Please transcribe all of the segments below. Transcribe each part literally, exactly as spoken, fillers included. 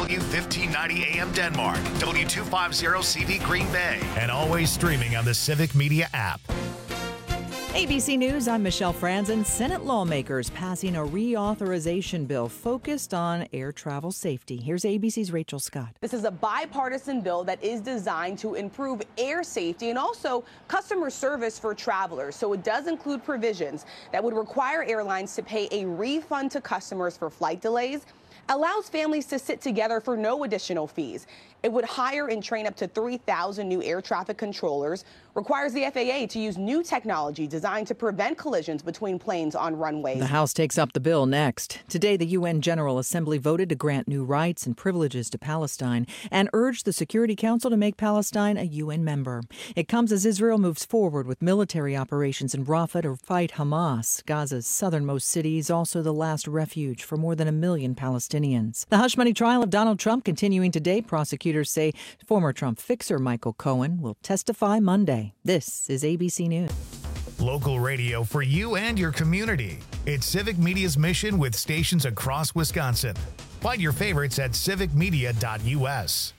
W fifteen ninety A M Denmark, W two fifty C V Green Bay, and always streaming on the Civic Media app. A B C News, I'm Michelle Franzen. Senate lawmakers passing a reauthorization bill focused on air travel safety. Here's A B C's Rachel Scott. This is a bipartisan bill that is designed to improve air safety and also customer service for travelers. So it does include provisions that would require airlines to pay a refund to customers for flight delays, allows families to sit together for no additional fees. It would hire and train up to three thousand new air traffic controllers, requires the F A A to use new technology designed to prevent collisions between planes on runways. The House takes up the bill next. Today, the U N General Assembly voted to grant new rights and privileges to Palestine and urged the Security Council to make Palestine a U N member. It comes as Israel moves forward with military operations in Rafah to fight Hamas. Gaza's southernmost city is also the last refuge for more than a million Palestinians. The hush money trial of Donald Trump continuing today. Prosecutors say former Trump fixer Michael Cohen will testify Monday. This is A B C News. Local radio for you and your community. It's Civic Media's mission with stations across Wisconsin. Find your favorites at civic media dot U S.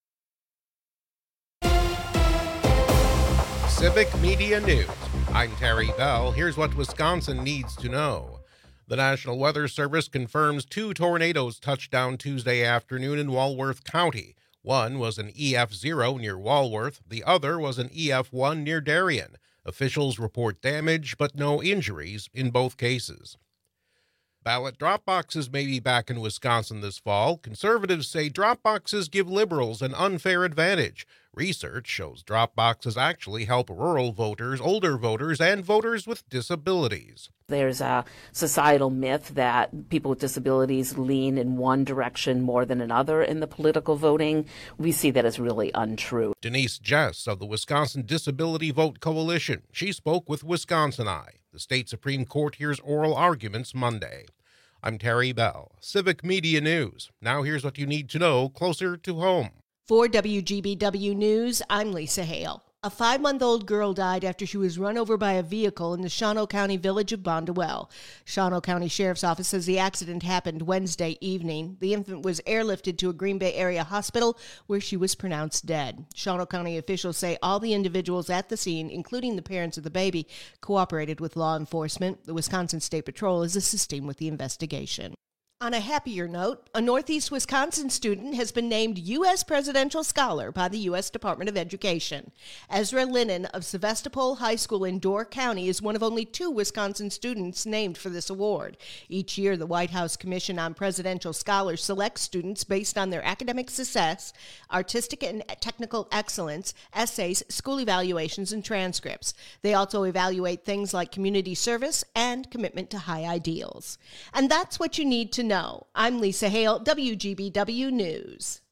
Civic Media News. I'm Terry Bell. Here's what Wisconsin needs to know. The National Weather Service confirms two tornadoes touched down Tuesday afternoon in Walworth County. One was an E F zero near Walworth. The other was an E F one near Darien. Officials report damage, but no injuries in both cases. Ballot drop boxes may be back in Wisconsin this fall. Conservatives say drop boxes give liberals an unfair advantage. Research shows drop boxes actually help rural voters, older voters, and voters with disabilities. There's a societal myth that people with disabilities lean in one direction more than another in the political voting. We see that as really untrue. Denise Jess of the Wisconsin Disability Vote Coalition. She spoke with Wisconsin Eye. The state Supreme Court hears oral arguments Monday. I'm Terry Bell, Civic Media News. Now here's what you need to know closer to home. For W G B W News, I'm Lisa Hale. A five-month-old girl died after she was run over by a vehicle in the Shawano County village of Bondwell. Shawano County Sheriff's Office says the accident happened Wednesday evening. The infant was airlifted to a Green Bay area hospital where she was pronounced dead. Shawano County officials say all the individuals at the scene, including the parents of the baby, cooperated with law enforcement. The Wisconsin State Patrol is assisting with the investigation. On a happier note, a Northeast Wisconsin student has been named U S Presidential Scholar by the U S Department of Education. Ezra Lennon of Sevastopol High School in Door County is one of only two Wisconsin students named for this award. Each year, the White House Commission on Presidential Scholars selects students based on their academic success, artistic and technical excellence, essays, school evaluations, and transcripts. They also evaluate things like community service and commitment to high ideals. And that's what you need to know. No, I'm Lisa Hale, W G B W News.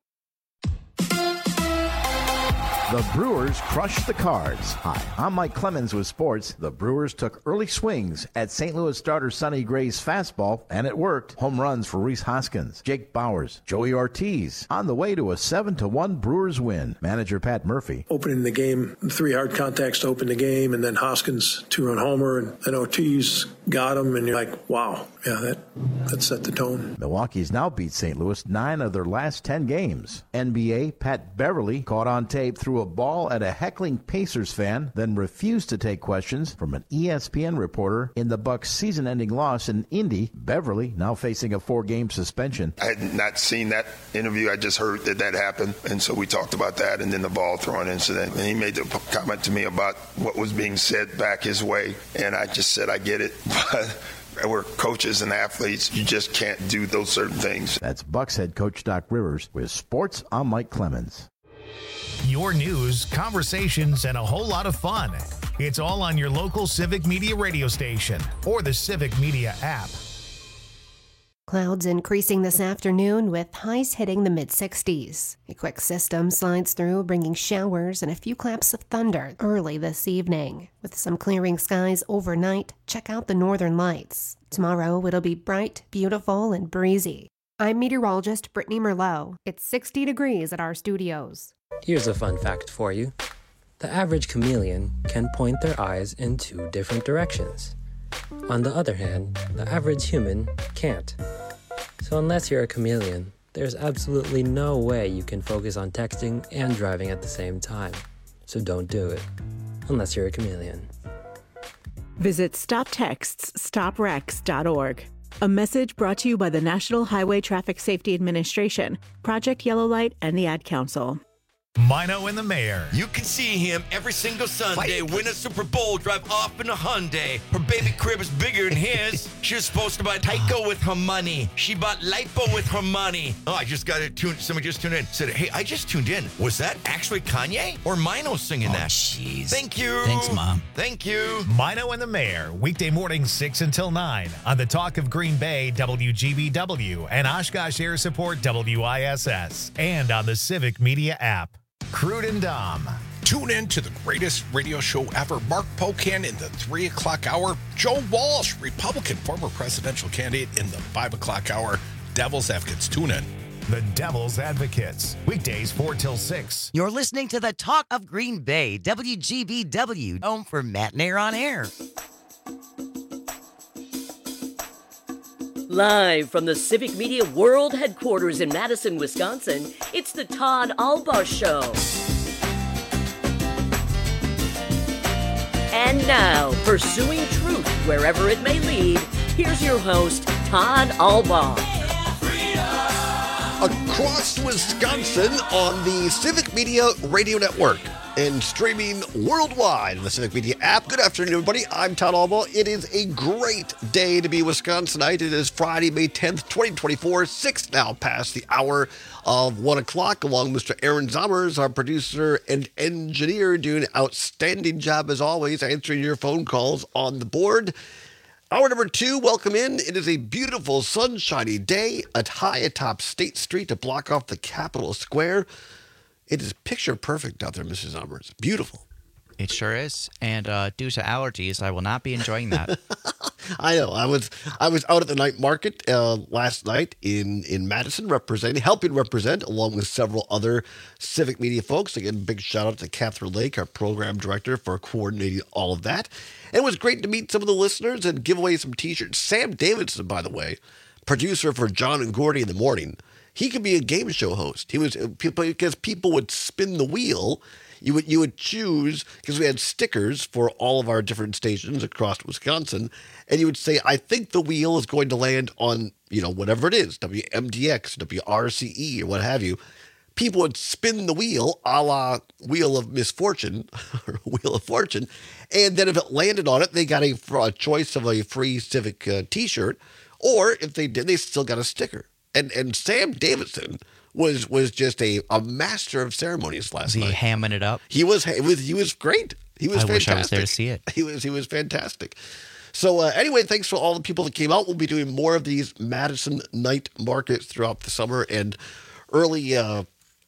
The Brewers crushed the Cards. Hi, I'm Mike Clemens with sports. The Brewers took early swings at Saint Louis starter Sonny Gray's fastball, and it worked. Home runs for Rhys Hoskins, Jake Bowers, Joey Ortiz, on the way to a seven to one Brewers win. Manager Pat Murphy. Opening the game, three hard contacts to open the game, and then Hoskins two-run homer, and then Ortiz got him, and you're like, wow, yeah, that, that set the tone. Milwaukee's now beat Saint Louis nine of their last ten games. N B A Pat Beverly caught on tape threw a ball at a heckling Pacers fan, then refused to take questions from an E S P N reporter in the Bucks' season-ending loss in Indy. Beverly now facing a four-game suspension. I had not seen that interview. I just heard that that happened, and so we talked about that, and then the ball throwing incident. And he made the comment to me about what was being said back his way, and I just said, I get it, but we're coaches and athletes. You just can't do those certain things. That's Bucks head coach Doc Rivers. With sports, I'm Mike Clemens. Your news, conversations, and a whole lot of fun. It's all on your local Civic Media radio station or the Civic Media app. Clouds increasing this afternoon with highs hitting the mid sixties. A quick system slides through, bringing showers and a few claps of thunder early this evening. With some clearing skies overnight, check out the northern lights. Tomorrow it'll be bright, beautiful, and breezy. I'm meteorologist Brittany Merlot. It's sixty degrees at our studios. Here's a fun fact for you. The average chameleon can point their eyes in two different directions. On the other hand, the average human can't. So unless you're a chameleon, There's absolutely no way you can focus on texting and driving at the same time. So don't do it, unless you're a chameleon. Visit stop texts stop wrecks dot org. A message brought to you by the National Highway Traffic Safety Administration, Project Yellow Light, and the Ad Council. Mino and the Mayor. You can see him every single Sunday, win a Super Bowl, drive off in a Hyundai. Her baby crib is bigger than his. She was supposed to buy Tyco with her money. She bought Lipo with her money. Oh, I just got it tuned. Somebody just tuned in. Said, hey, I just tuned in. Was that actually Kanye or Mino singing oh, that? Jeez. Thank you. Thanks, Mom. Thank you. Mino and the Mayor, weekday mornings six until nine on the Talk of Green Bay, W G B W, and Oshkosh Air Support, W I S S, and on the Civic Media app. Crude and Dom. Tune in to the greatest radio show ever. Mark Pocan in the three o'clock hour. Joe Walsh, Republican former presidential candidate, in the five o'clock hour. Devil's Advocates. Tune in. The Devil's Advocates. Weekdays four till six. You're listening to the Talk of Green Bay, W G B W, home for Matt Nair on Air. Live from the Civic Media World Headquarters in Madison, Wisconsin, it's the Todd Albaugh Show. And now, pursuing truth wherever it may lead, here's your host, Todd Albaugh. Across Wisconsin on the Civic Media Radio Network and streaming worldwide on the Civic Media app. Good afternoon, everybody. I'm Todd Albaugh. It is a great day to be Wisconsinite. It is Friday, May tenth, twenty twenty-four, six now past the hour of one o'clock, along with Mister Aaron Zommers, our producer and engineer, doing an outstanding job as always, answering your phone calls on the board. Hour number two, welcome in. It is a beautiful, sunshiny day at high atop State Street to block off the Capitol Square. It is picture perfect out there, Missus Zommers. Beautiful. It sure is. And uh, due to allergies, I will not be enjoying that. I know. I was I was out at the night market uh, last night in, in Madison, representing, helping represent, along with several other Civic Media folks. Again, big shout out to Catherine Lake, our program director, for coordinating all of that. And it was great to meet some of the listeners and give away some T-shirts. Sam Davidson, by the way, producer for John and Gordy in the Morning. He could be a game show host. He was because people would spin the wheel. You would you would choose, because we had stickers for all of our different stations across Wisconsin, and you would say, I think the wheel is going to land on, you know, whatever it is, W M D X, W R C E, or what have you. People would spin the wheel, a la Wheel of Misfortune, or Wheel of Fortune, and then if it landed on it, they got a, a choice of a free Civic uh, T-shirt, or if they did, they still got a sticker. And and Sam Davidson was was just a, a master of ceremonies last was he night. hamming it up? He was he was he was great. He was I fantastic. wish I was there to see it. He was he was fantastic. So uh, anyway, thanks for all the people that came out. We'll be doing more of these Madison night markets throughout the summer and early uh,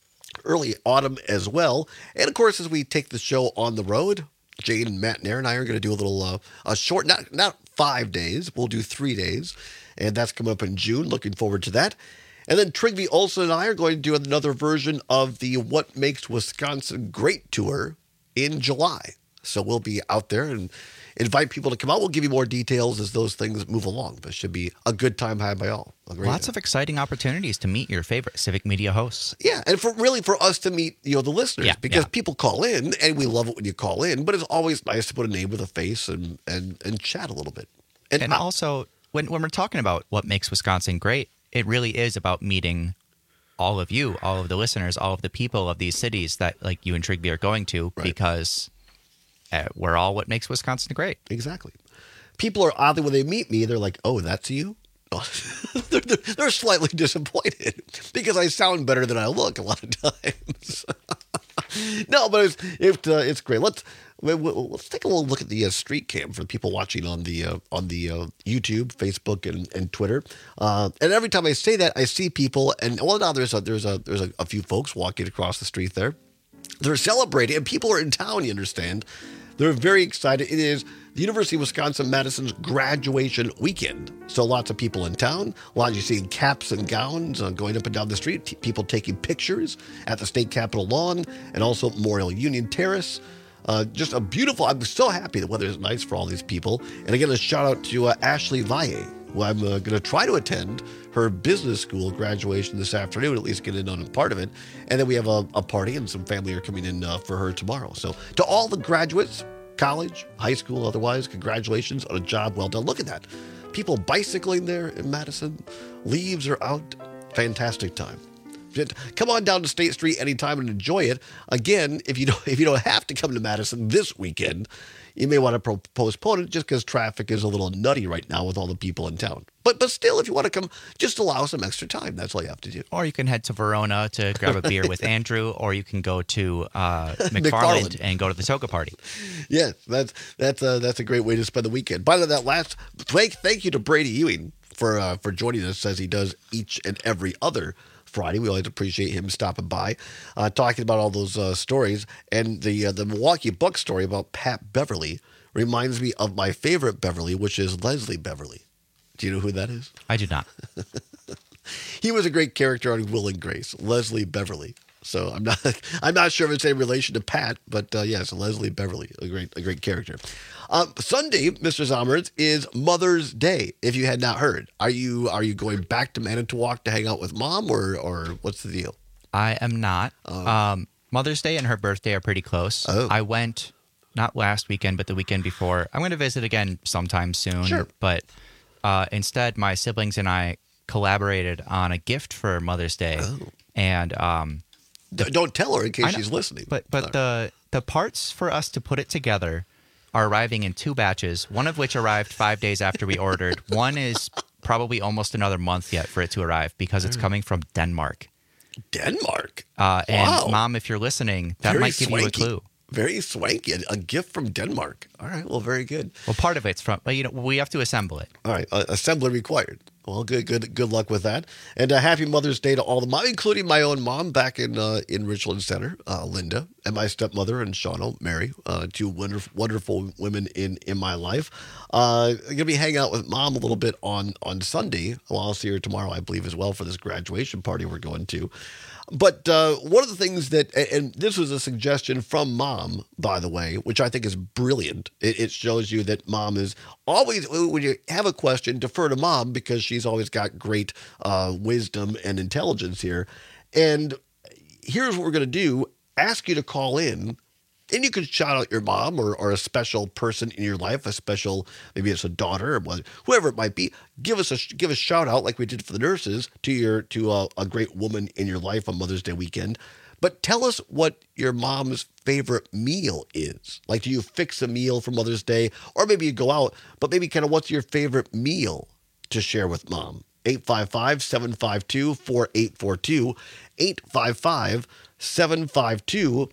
early autumn as well. And of course, as we take the show on the road, Jane and Matt Nair and I are going to do a little uh, a short, not not five days. We'll do three days. And that's coming up in June. Looking forward to that. And then Trigby Olson and I are going to do another version of the What Makes Wisconsin Great tour in July. So we'll be out there and invite people to come out. We'll give you more details as those things move along. But it should be a good time had by all. Lots of exciting opportunities to meet your favorite Civic Media hosts. Yeah, and for really for us to meet, you know, the listeners, yeah, because yeah. people call in, and we love it when you call in. But it's always nice to put a name with a face and and, and chat a little bit. And, and I, also, when when we're talking about what makes Wisconsin great, it really is about meeting all of you, all of the listeners, all of the people of these cities that like you and Trigby are going to, right. because uh, we're all what makes Wisconsin great. Exactly. People are oddly, when they meet me, they're like, "Oh, that's you." they're, they're, they're slightly disappointed because I sound better than I look a lot of times. No, but it's it, uh, it's great. Let's let's take a little look at the uh, street cam for people watching on the uh, on the uh, YouTube, Facebook, and, and Twitter. Uh, and every time I say that, I see people, and well, now there's a there's a there's a, a few folks walking across the street there. They're celebrating, and people are in town. You understand? They're very excited. It is the University of Wisconsin-Madison's graduation weekend. So lots of people in town. A lot of you seeing caps and gowns uh, going up and down the street. T- people taking pictures at the state capitol lawn and also Memorial Union Terrace. Uh, just a beautiful, I'm so happy the weather is nice for all these people. And again, a shout out to uh, Ashley Valle, who I'm uh, going to try to attend her business school graduation this afternoon, at least get in on a part of it. And then we have a, a party and some family are coming in uh, for her tomorrow. So to all the graduates, college, high school, otherwise, congratulations on a job well done. Look at that. People bicycling there in Madison. Leaves are out. Fantastic time. Come on down to State Street anytime and enjoy it. Again, if you don't, if you don't have to come to Madison this weekend, you may want to pro- postpone it just because traffic is a little nutty right now with all the people in town. But but still, if you want to come, just allow some extra time. That's all you have to do. Or you can head to Verona to grab a beer with Andrew, or you can go to uh, McFarland, McFarland and go to the toga party. Yes, that's that's a, that's a great way to spend the weekend. By the way, that last thank thank you to Brady Ewing for uh, for joining us as he does each and every other Friday. We always appreciate him stopping by, uh, talking about all those uh, stories. And the uh, the Milwaukee Bucks story about Pat Beverly reminds me of my favorite Beverly, which is Leslie Beverly. Do you know who that is? I do not. He was a great character on Will and Grace, Leslie Beverly. So I'm not I'm not sure if it's in relation to Pat, but uh, yes, Leslie Beverly, a great a great character. Um, Sunday, Mister Zomerns, is Mother's Day. If you had not heard, are you are you going back to Manitowoc to hang out with Mom, or or what's the deal? I am not. Oh. Um, Mother's Day and her birthday are pretty close. Oh. I went not last weekend, but the weekend before. I'm going to visit again sometime soon. Sure. But uh, instead, my siblings and I collaborated on a gift for Mother's Day, Oh. and um, D- Don't tell her in I case know, she's listening. But but the the parts for us to put it together are arriving in two batches, one of which arrived five days after we ordered. One is probably almost another month yet for it to arrive because it's coming from Denmark. Denmark? Uh, and Wow. Mom, if you're listening, that Very might give swanky. you a clue. Very swanky. A, a gift from Denmark. All right. Well, very good. Well, part of it's from, well, you know, we have to assemble it. All right. Uh, assembly required. Well, good, good, good luck with that. And a happy Mother's Day to all the mom, including my own mom back in uh, in Richland Center, uh, Linda, and my stepmother and Shawno, Mary, uh, two wonderful, wonderful women in in my life. Uh, I'm gonna be hanging out with Mom a little bit on on Sunday. Well, I'll see her tomorrow, I believe, as well for this graduation party we're going to. But uh, one of the things that, and this was a suggestion from Mom, by the way, which I think is brilliant. It, it shows you that Mom is always, when you have a question, defer to Mom because she's always got great uh, wisdom and intelligence here. And here's what we're going to do. Ask you to call in. And you could shout out your mom or, or a special person in your life, a special, maybe it's a daughter or whoever it might be. Give us a give a shout out like we did for the nurses to your to a, a great woman in your life on Mother's Day weekend. But tell us what your mom's favorite meal is. Like, do you fix a meal for Mother's Day, or maybe you go out, but maybe kind of what's your favorite meal to share with Mom? eight five five, seven five two, four eight four two, eight five five, seven five two,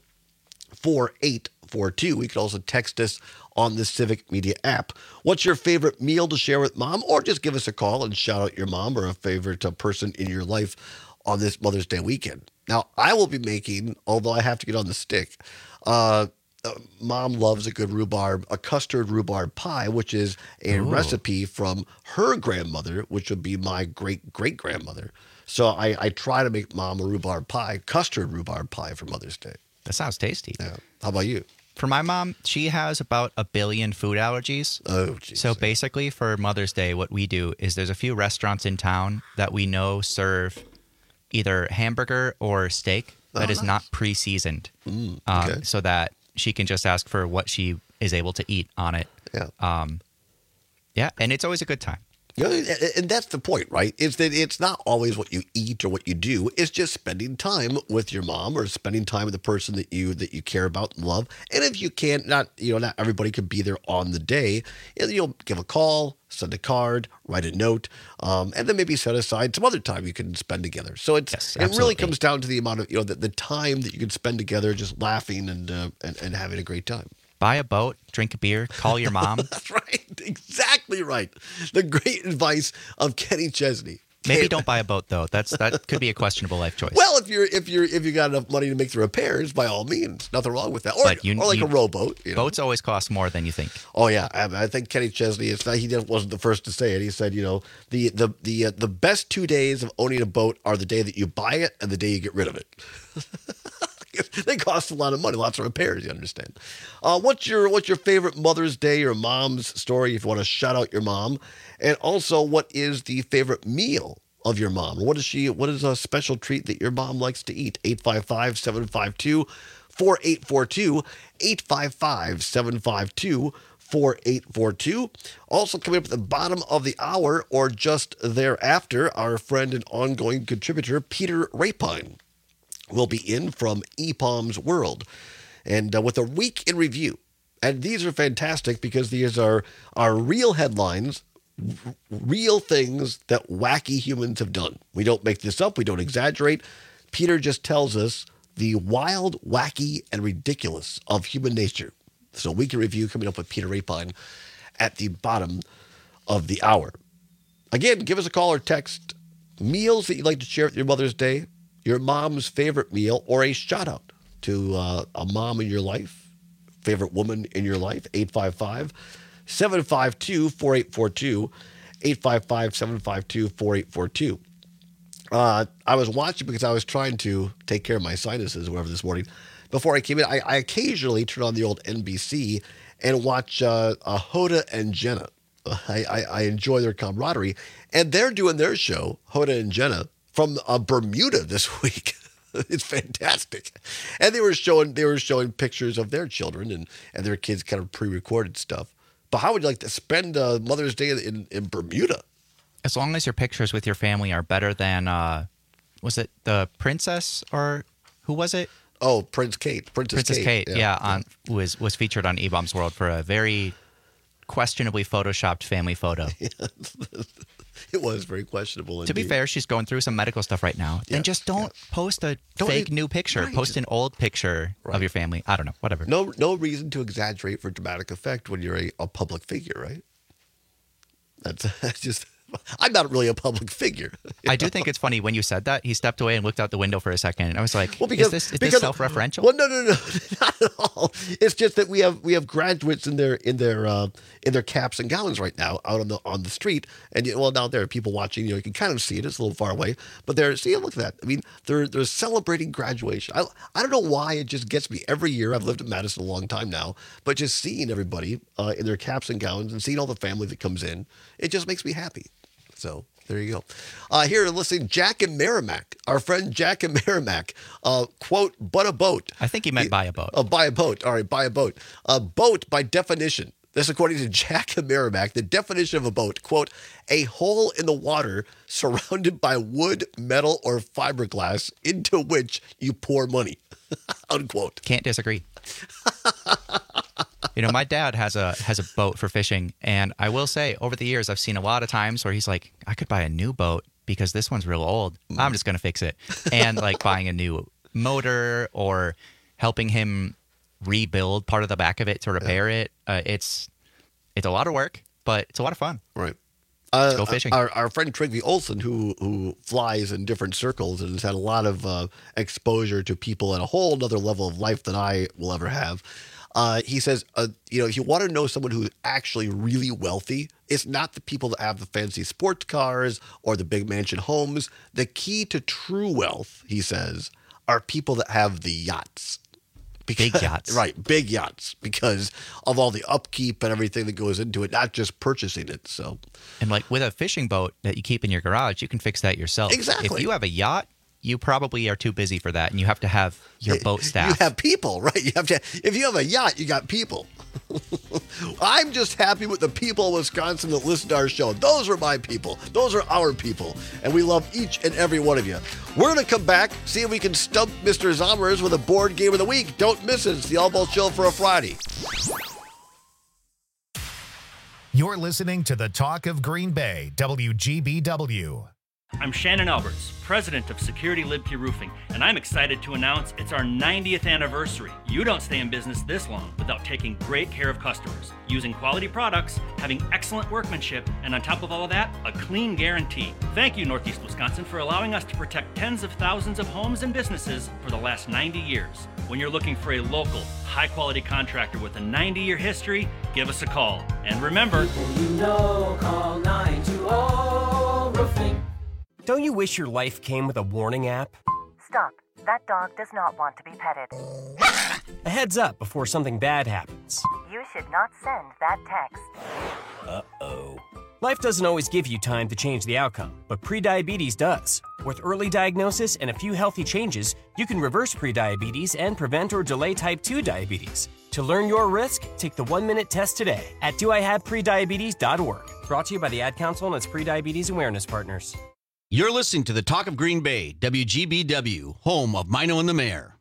four eight four two. We could also text us on the Civic Media app. What's your favorite meal to share with Mom? Or just give us a call and shout out your mom or a favorite uh, person in your life on this Mother's Day weekend. Now, I will be making, although I have to get on the stick, uh, uh, Mom loves a good rhubarb, a custard rhubarb pie, which is a Ooh. recipe from her grandmother, which would be my great-great-grandmother. So I, I try to make Mom a rhubarb pie, custard rhubarb pie for Mother's Day. That sounds tasty. Yeah. How about you? For my mom, she has about a billion food allergies. Oh, geez. So basically for Mother's Day, what we do is there's a few restaurants in town that we know serve either hamburger or steak that Oh, is nice. not pre-seasoned. Mm, um, okay. so that she can just ask for what she is able to eat on it. Yeah. Um, yeah, and it's always a good time. You know, and that's the point, right? Is that it's not always what you eat or what you do. It's just spending time with your mom or spending time with the person that you that you care about and love. And if you can't, not you know, not everybody could be there on the day. You'll give a call, send a card, write a note, um, and then maybe set aside some other time you can spend together. So it's Yes, it really absolutely. comes down to the amount of you know the, the time that you can spend together, just laughing and uh, and, and having a great time. Buy a boat, drink a beer, call your mom. That's right. Exactly right. The great advice of Kenny Chesney. Maybe don't buy a boat though. That's that could be a questionable life choice. Well, if you're if you're if you got enough money to make the repairs, by all means, nothing wrong with that. Or, But you- or like you- a rowboat. You know? Boats always cost more than you think. Oh yeah, I, I think Kenny Chesney. It's not, he didn't, wasn't the first to say it. He said, you know, the the the uh, the best two days of owning a boat are the day that you buy it and the day you get rid of it. They cost a lot of money, lots of repairs, you understand. Uh, what's your what's your favorite Mother's Day or mom's story if you want to shout out your mom? And also, what is the favorite meal of your mom? What is she? What is a special treat that your mom likes to eat? eight five five, seven five two, four eight four two, eight five five, seven five two, four eight four two. Also coming up at the bottom of the hour or just thereafter, our friend and ongoing contributor, Peter Rapine, will be in from E P O M's World. And uh, with a week in review. And these are fantastic because these are, are real headlines, r- real things that wacky humans have done. We don't make this up. We don't exaggerate. Peter just tells us the wild, wacky, and ridiculous of human nature. So a week in review coming up with Peter Rapine at the bottom of the hour. Again, give us a call or text meals that you'd like to share with your Mother's Day, your mom's favorite meal, or a shout out to uh, a mom in your life, favorite woman in your life. eight five five, seven five two, four eight four two, eight five five, seven five two, four eight four two. Uh, I was watching because I was trying to take care of my sinuses or whatever this morning. Before I came in, I, I occasionally turn on the old N B C and watch uh, uh, Hoda and Jenna. I, I, I enjoy their camaraderie. And they're doing their show, Hoda and Jenna, from uh, Bermuda this week. It's fantastic. And they were showing they were showing pictures of their children and, and their kids kind of pre-recorded stuff. But how would you like to spend uh, Mother's Day in, in Bermuda? As long as your pictures with your family are better than, uh, was it the princess or who was it? Oh, Prince Kate. Princess, Princess Kate, Kate. yeah, yeah on, was was featured on E P O M's World for a very questionably photoshopped family photo. It was very questionable. To be indeed. fair, she's going through some medical stuff right now. Yeah, Then just don't yeah. post a Don't fake need- new picture. right. Post an old picture Right. of your family. I don't know, whatever. No, no reason to exaggerate for dramatic effect when you're a, a public figure, right? That's, that's just. I'm not really a public figure. I do think it's funny when you said that. He stepped away and looked out the window for a second, and I was like, Well, because- "Is this is because- this self-referential?" Well, no, no, no, not at all. It's just that we have we have graduates in their in their uh, in their caps and gowns right now out on the on the street, and you- well, now there are people watching. You know, you can kind of see it. It's a little far away, but they're see, look at that. I mean, they're they're celebrating graduation. I I don't know why it just gets me every year. I've lived in Madison a long time now, but just seeing everybody uh, in their caps and gowns and seeing all the family that comes in, it just makes me happy. So there you go. Uh, here, listening, Jack and Merrimack, our friend Jack and Merrimack, uh, quote, but a boat. I think he meant buy a boat. Uh, buy a boat. All right, buy a boat. A boat, by definition, this according to Jack and Merrimack, the definition of a boat, quote, a hole in the water surrounded by wood, metal, or fiberglass into which you pour money, unquote. Can't disagree. You know, my dad has a has a boat for fishing, and I will say, over the years, I've seen a lot of times where he's like, I could buy a new boat because this one's real old. I'm just going to fix it. And like buying a new motor or helping him rebuild part of the back of it to repair yeah. it. Uh, it's it's a lot of work, but it's a lot of fun. Right. Let's uh, go fishing. Our, our friend Trygve Olsen, who who flies in different circles and has had a lot of uh, exposure to people at a whole other level of life than I will ever have. Uh, he says, uh, you know, if you want to know someone who's actually really wealthy, it's not the people that have the fancy sports cars or the big mansion homes. The key to true wealth, he says, are people that have the yachts. Because, big yachts. Right, big yachts, because of all the upkeep and everything that goes into it, not just purchasing it. So, and like with a fishing boat that you keep in your garage, you can fix that yourself. Exactly. If you have a yacht, you probably are too busy for that, and you have to have your boat staff. You have people, right? You have to. If you have a yacht, you got people. I'm just happy with the people of Wisconsin that listen to our show. Those are my people. Those are our people, and we love each and every one of you. We're going to come back, see if we can stump Mister Zommers with a board game of the week. Don't miss it. It's the All Ball Show for a Friday. You're listening to the Talk of Green Bay, W G B W. I'm Shannon Alberts, president of Security Libke Roofing, and I'm excited to announce it's our ninetieth anniversary. You don't stay in business this long without taking great care of customers, using quality products, having excellent workmanship, and on top of all of that, a clean guarantee. Thank you, Northeast Wisconsin, for allowing us to protect tens of thousands of homes and businesses for the last ninety years. When you're looking for a local, high-quality contractor with a ninety-year history, give us a call. And remember, you know, call nine two zero Roofing. Don't you wish your life came with a warning app? Stop. That dog does not want to be petted. A heads up before something bad happens. You should not send that text. Uh-oh. Life doesn't always give you time to change the outcome, but prediabetes does. With early diagnosis and a few healthy changes, you can reverse prediabetes and prevent or delay type two diabetes. To learn your risk, take the one-minute test today at do I have prediabetes dot org. Brought to you by the Ad Council and its prediabetes awareness partners. You're listening to the Talk of Green Bay, W G B W, home of Mino and the Mayor.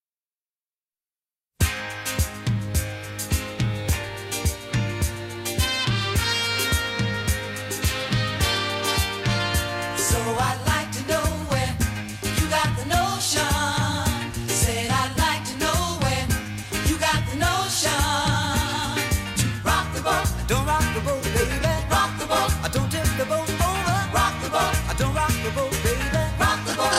So I'd like to know where you got the notion. Said I'd like to know where you got the notion. To rock the boat, don't rock the boat, baby. Rock the boat, I don't tip the boat over. Rock the boat, I don't rock the boat, baby. Rock the boat.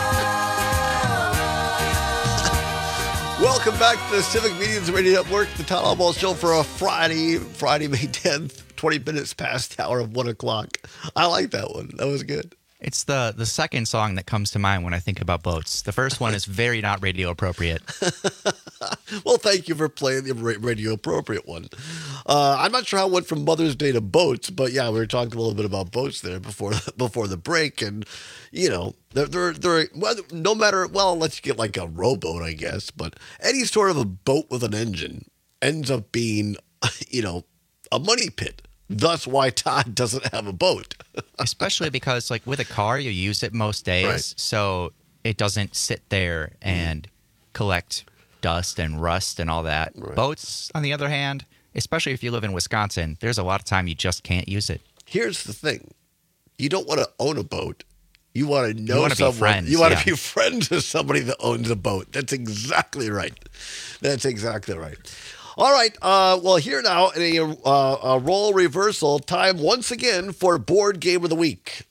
Welcome back to the Civic Media's Radio Network, the Todd Albaugh Show for a Friday, Friday, May tenth, twenty minutes past the hour of one o'clock. I like that one. That was good. It's the the second song that comes to mind when I think about boats. The first one is very not radio appropriate. Well, thank you for playing the ra- radio appropriate one. Uh, I'm not sure how it went from Mother's Day to boats, but yeah, we were talking a little bit about boats there before before the break, and you know, they're they're, they're well, no matter well, let's get like a rowboat, I guess, but any sort of a boat with an engine ends up being, you know, a money pit. Thus, why Todd doesn't have a boat. Especially because, like, with a car, you use it most days, Right. so it doesn't sit there and collect dust and rust and all that. Right. Boats, on the other hand, especially if you live in Wisconsin, there's a lot of time you just can't use it. Here's the thing: you don't want to own a boat. You want to know You wanna be someone. friends, you want yeah. to be friends with somebody that owns a boat. That's exactly right. That's exactly right. All right. Uh, well, here now in a, uh, a role reversal, time once again for Board Game of the Week.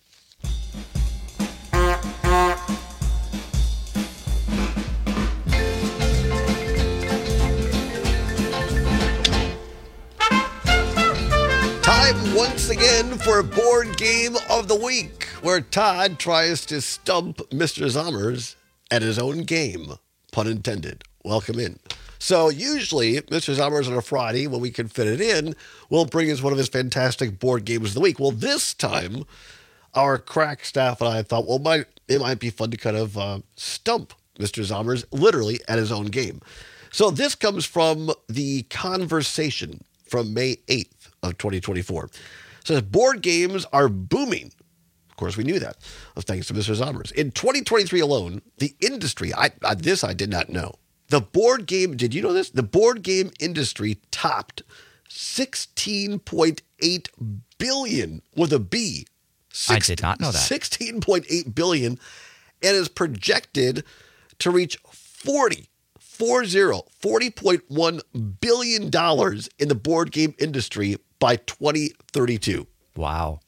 Time once again for Board Game of the Week, where Todd tries to stump Mister Zommers at his own game. Pun intended. Welcome in. So usually, Mister Zommers on a Friday, when we can fit it in, will bring us one of his fantastic board games of the week. Well, this time, our crack staff and I thought, well, might, it might be fun to kind of uh, stump Mister Zommers literally at his own game. So this comes from The Conversation from May eighth of twenty twenty-four. It says, board games are booming. Of course, we knew that, thanks to Mister Zommers. In twenty twenty-three alone, the industry, I, I, this I did not know, the board game, did you know this? The board game industry topped sixteen point eight billion with a B. I did not know that. sixteen point eight billion and is projected to reach forty, four zero, forty point one billion dollars in the board game industry by twenty thirty-two. Wow.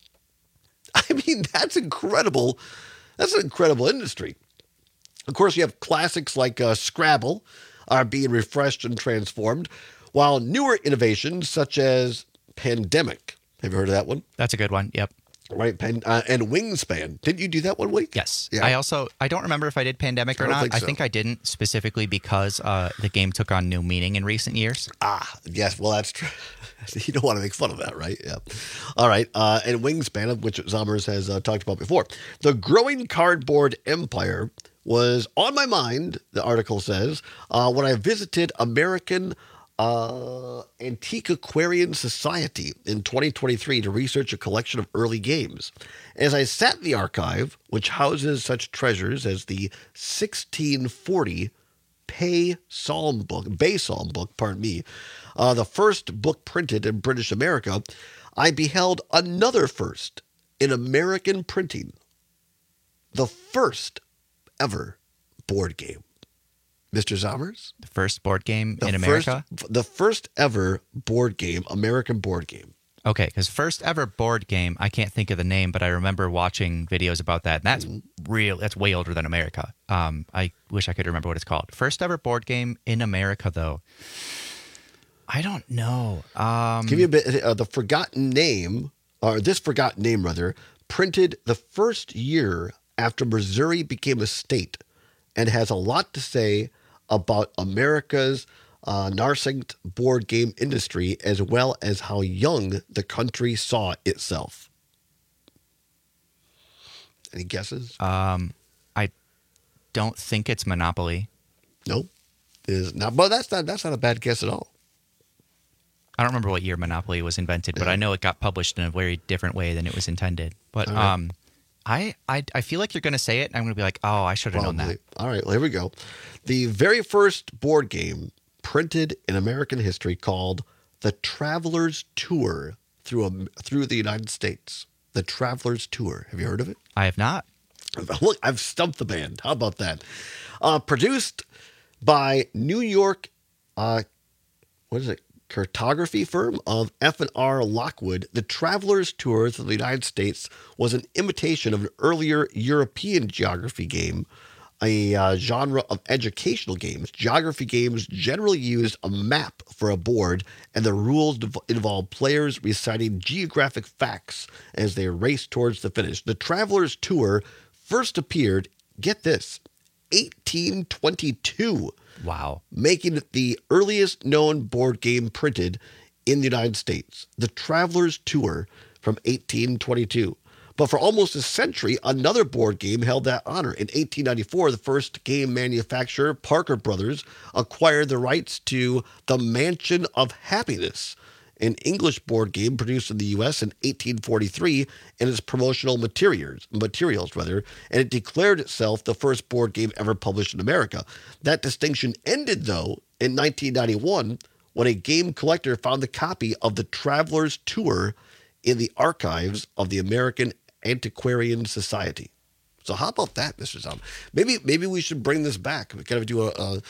I mean, that's incredible. That's an incredible industry. Of course, you have classics like uh, Scrabble are being refreshed and transformed, while newer innovations such as Pandemic. Have you heard of that one? That's a good one. Yep. Right. Pan, uh, and Wingspan. Didn't you do that one week? Yes. Yeah. I also, I don't remember if I did Pandemic I or don't not. think I so. think I didn't, specifically because uh, the game took on new meaning in recent years. Ah, yes. Well, that's true. You don't want to make fun of that, right? Yeah. All right. Uh, and Wingspan, which Zommers has uh, talked about before. The growing cardboard empire was on my mind, the article says, uh, when I visited American uh, Antiquarian Society in twenty twenty-three to research a collection of early games. As I sat in the archive, which houses such treasures as the sixteen forty Pay Psalm book, Bay Psalm book, pardon me, uh, the first book printed in British America, I beheld another first in American printing. The first ever board game. Mister Zommers? The first board game The in first- America? the first ever board game, American board game. Okay, because first ever board game, I can't think of the name, but I remember watching videos about that. And that's real. That's way older than America. Um, I wish I could remember what it's called. First ever board game in America, though. I don't know. Um, Give you a bit. Uh, the Forgotten Name, or this Forgotten Name rather, printed the first year after Missouri became a state, and has a lot to say about America's uh, nascent board game industry, as well as how young the country saw itself. Any guesses? Um, I don't think it's Monopoly. Nope. It is not, but that's not that's not a bad guess at all. I don't remember what year Monopoly was invented, but I know it got published in a very different way than it was intended. But All right. um, I, I I feel like you're going to say it, and I'm going to be like, oh, I should have known that. All right, well, here we go. The very first board game printed in American history, called The Traveler's Tour, through a, through the United States. The Traveler's Tour. Have you heard of it? I have not. Look, I've stumped the band. How about that? Uh, produced by New York, uh, what is it? cartography firm of F and R Lockwood, the Traveler's Tour through the United States was an imitation of an earlier European geography game, a uh, genre of educational games. Geography games generally used a map for a board, and the rules dev- involved players reciting geographic facts as they raced towards the finish. The Traveler's Tour first appeared, get this, eighteen twenty-two. Wow. Making it the earliest known board game printed in the United States. The Traveler's Tour from eighteen twenty-two. But for almost a century, another board game held that honor. In eighteen ninety-four, the first game manufacturer, Parker Brothers, acquired the rights to The Mansion of Happiness, an English board game produced in the U S in eighteen forty-three in its promotional materials, materials rather, and it declared itself the first board game ever published in America. That distinction ended, though, in nineteen ninety-one, when a game collector found a copy of The Traveler's Tour in the archives of the American Antiquarian Society. So how about that, Mister Zom? Maybe maybe we should bring this back. We kind of do a a,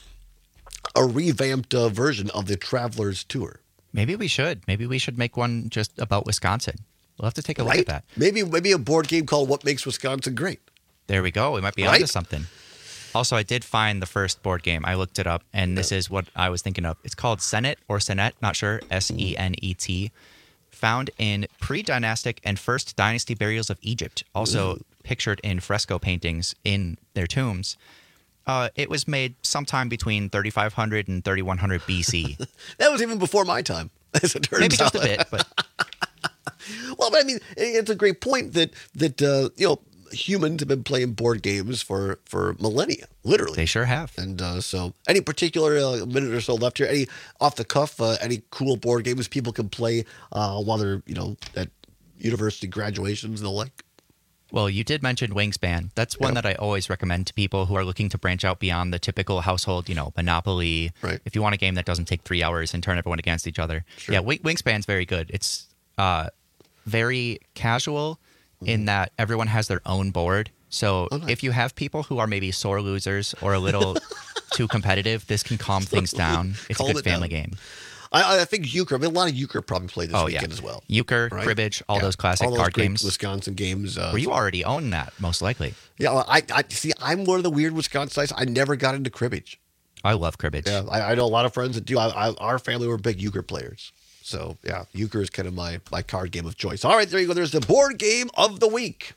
a revamped uh, version of The Traveler's Tour. Maybe we should. Maybe we should make one just about Wisconsin. We'll have to take a Right? look at that. Maybe maybe a board game called What Makes Wisconsin Great. There we go. We might be Right? onto something. Also, I did find the first board game. I looked it up, and this is what I was thinking of. It's called Senet or Senet, not sure, S E N E T. Found in pre-dynastic and first dynasty burials of Egypt. Also pictured in fresco paintings in their tombs. Uh, it was made sometime between thirty-five hundred and thirty-one hundred B C. That was even before my time, as it turns Maybe just out. a bit, but Well, but I mean, it's a great point that that uh, you know humans have been playing board games for for millennia, literally. They sure have. And uh, so, any particular uh, minute or so left here? Any off the cuff? Uh, any cool board games people can play uh, while they're you know at university graduations and the like? Well, you did mention Wingspan. That's one Yep. that I always recommend to people who are looking to branch out beyond the typical household, you know, Monopoly. Right. If you want a game that doesn't take three hours and turn everyone against each other. Yeah, Wing- Wingspan's very good. It's uh, very casual in that everyone has their own board. So Oh, nice. if you have people who are maybe sore losers or a little too competitive, this can calm things down. It's Calm a good it family down. game. I, I think euchre. I mean, a lot of euchre probably played this Oh, yeah. weekend as well. Euchre, Right? cribbage, all Yeah. those classic All those card great games. Wisconsin games. Uh, Where you already own that, most likely. Yeah, well, I, I see. I'm one of the weird Wisconsinites. I never got into cribbage. I love cribbage. Yeah, I, I know a lot of friends that do. I, I, our family were big euchre players. So yeah, euchre is kind of my my card game of choice. All right, there you go. There's the board game of the week.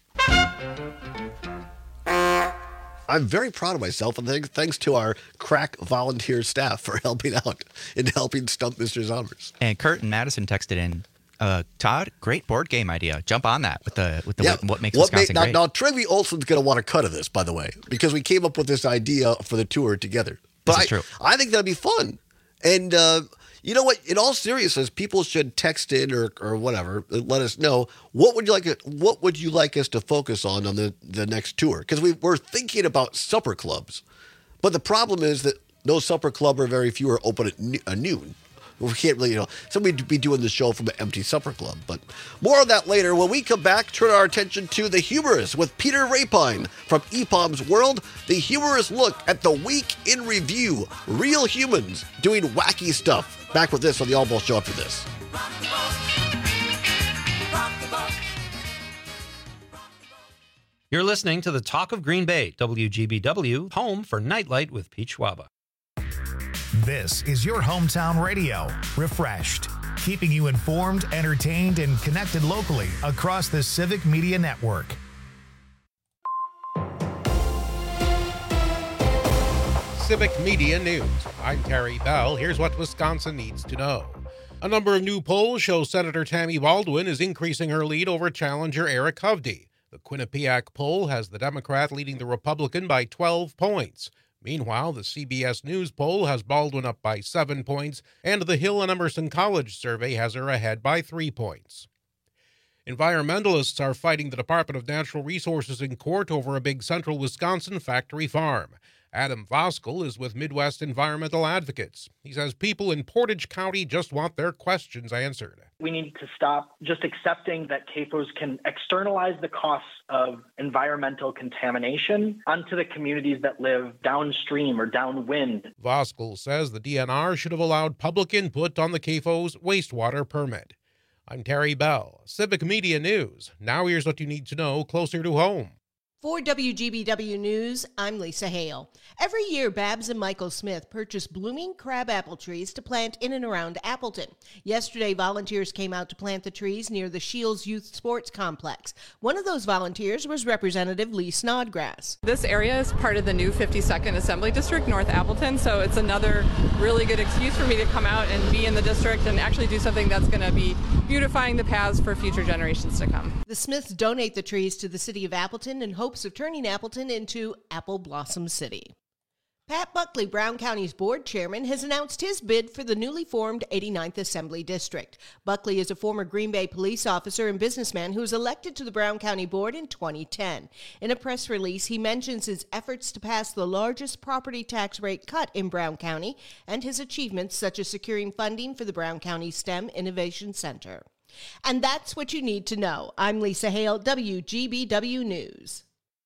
I'm very proud of myself, and thanks, thanks to our crack volunteer staff for helping out and helping stump Mister Zommers. And Kurt and Madison texted in, uh, Todd, great board game idea. Jump on that with the with the Yeah, what makes what Wisconsin made- now, great. now, Trivy Olson's going to want a cut of this, by the way, because we came up with this idea for the tour together. But This is I, true. I think that'd be fun. And uh, you know what? In all seriousness, people should text in or, or whatever. Let us know what would you like. What would you like us to focus on on the, the next tour? Because we we're thinking about supper clubs, but the problem is that no supper club or very few are open at no- uh, noon. We can't really, you know, so we'd be doing the show from an empty supper club. But more on that later. When we come back, turn our attention to The Humorous with Peter Rapine from E P O M's World. The humorous look at the week in review. Real humans doing wacky stuff. Back with this on the All Ball Show after this. You're listening to the Talk of Green Bay, W G B W, home for Nightlight with Pete Schwaba. This is your hometown radio, refreshed, keeping you informed, entertained, and connected locally across the Civic Media Network. Civic Media News. I'm Terry Bell. Here's what Wisconsin needs to know. A number of new polls show Senator Tammy Baldwin is increasing her lead over challenger Eric Hovde. The Quinnipiac poll has the Democrat leading the Republican by twelve points. Meanwhile, the C B S News poll has Baldwin up by seven points, and the Hill and Emerson College survey has her ahead by three points. Environmentalists are fighting the Department of Natural Resources in court over a big central Wisconsin factory farm. Adam Voskel is with Midwest Environmental Advocates. He says people in Portage County just want their questions answered. We need to stop just accepting that C A F Os can externalize the costs of environmental contamination onto the communities that live downstream or downwind. Voskel says the D N R should have allowed public input on the C A F O's wastewater permit. I'm Terry Bell, Civic Media News. Now here's what you need to know closer to home. For W G B W News, I'm Lisa Hale. Every year, Babs and Michael Smith purchase blooming crabapple trees to plant in and around Appleton. Yesterday, volunteers came out to plant the trees near the Shields Youth Sports Complex. One of those volunteers was Representative Lee Snodgrass. This area is part of the new fifty-second Assembly District, North Appleton, so it's another really good excuse for me to come out and be in the district and actually do something that's going to be beautifying the paths for future generations to come. The Smiths donate the trees to the city of Appleton in hopes of turning Appleton into Apple Blossom City. Pat Buckley, Brown County's board chairman, has announced his bid for the newly formed eighty-ninth Assembly District. Buckley is a former Green Bay police officer and businessman who was elected to the Brown County Board in twenty ten. In a press release, he mentions his efforts to pass the largest property tax rate cut in Brown County and his achievements such as securing funding for the Brown County STEM Innovation Center. And that's what you need to know. I'm Lisa Hale, W G B W News.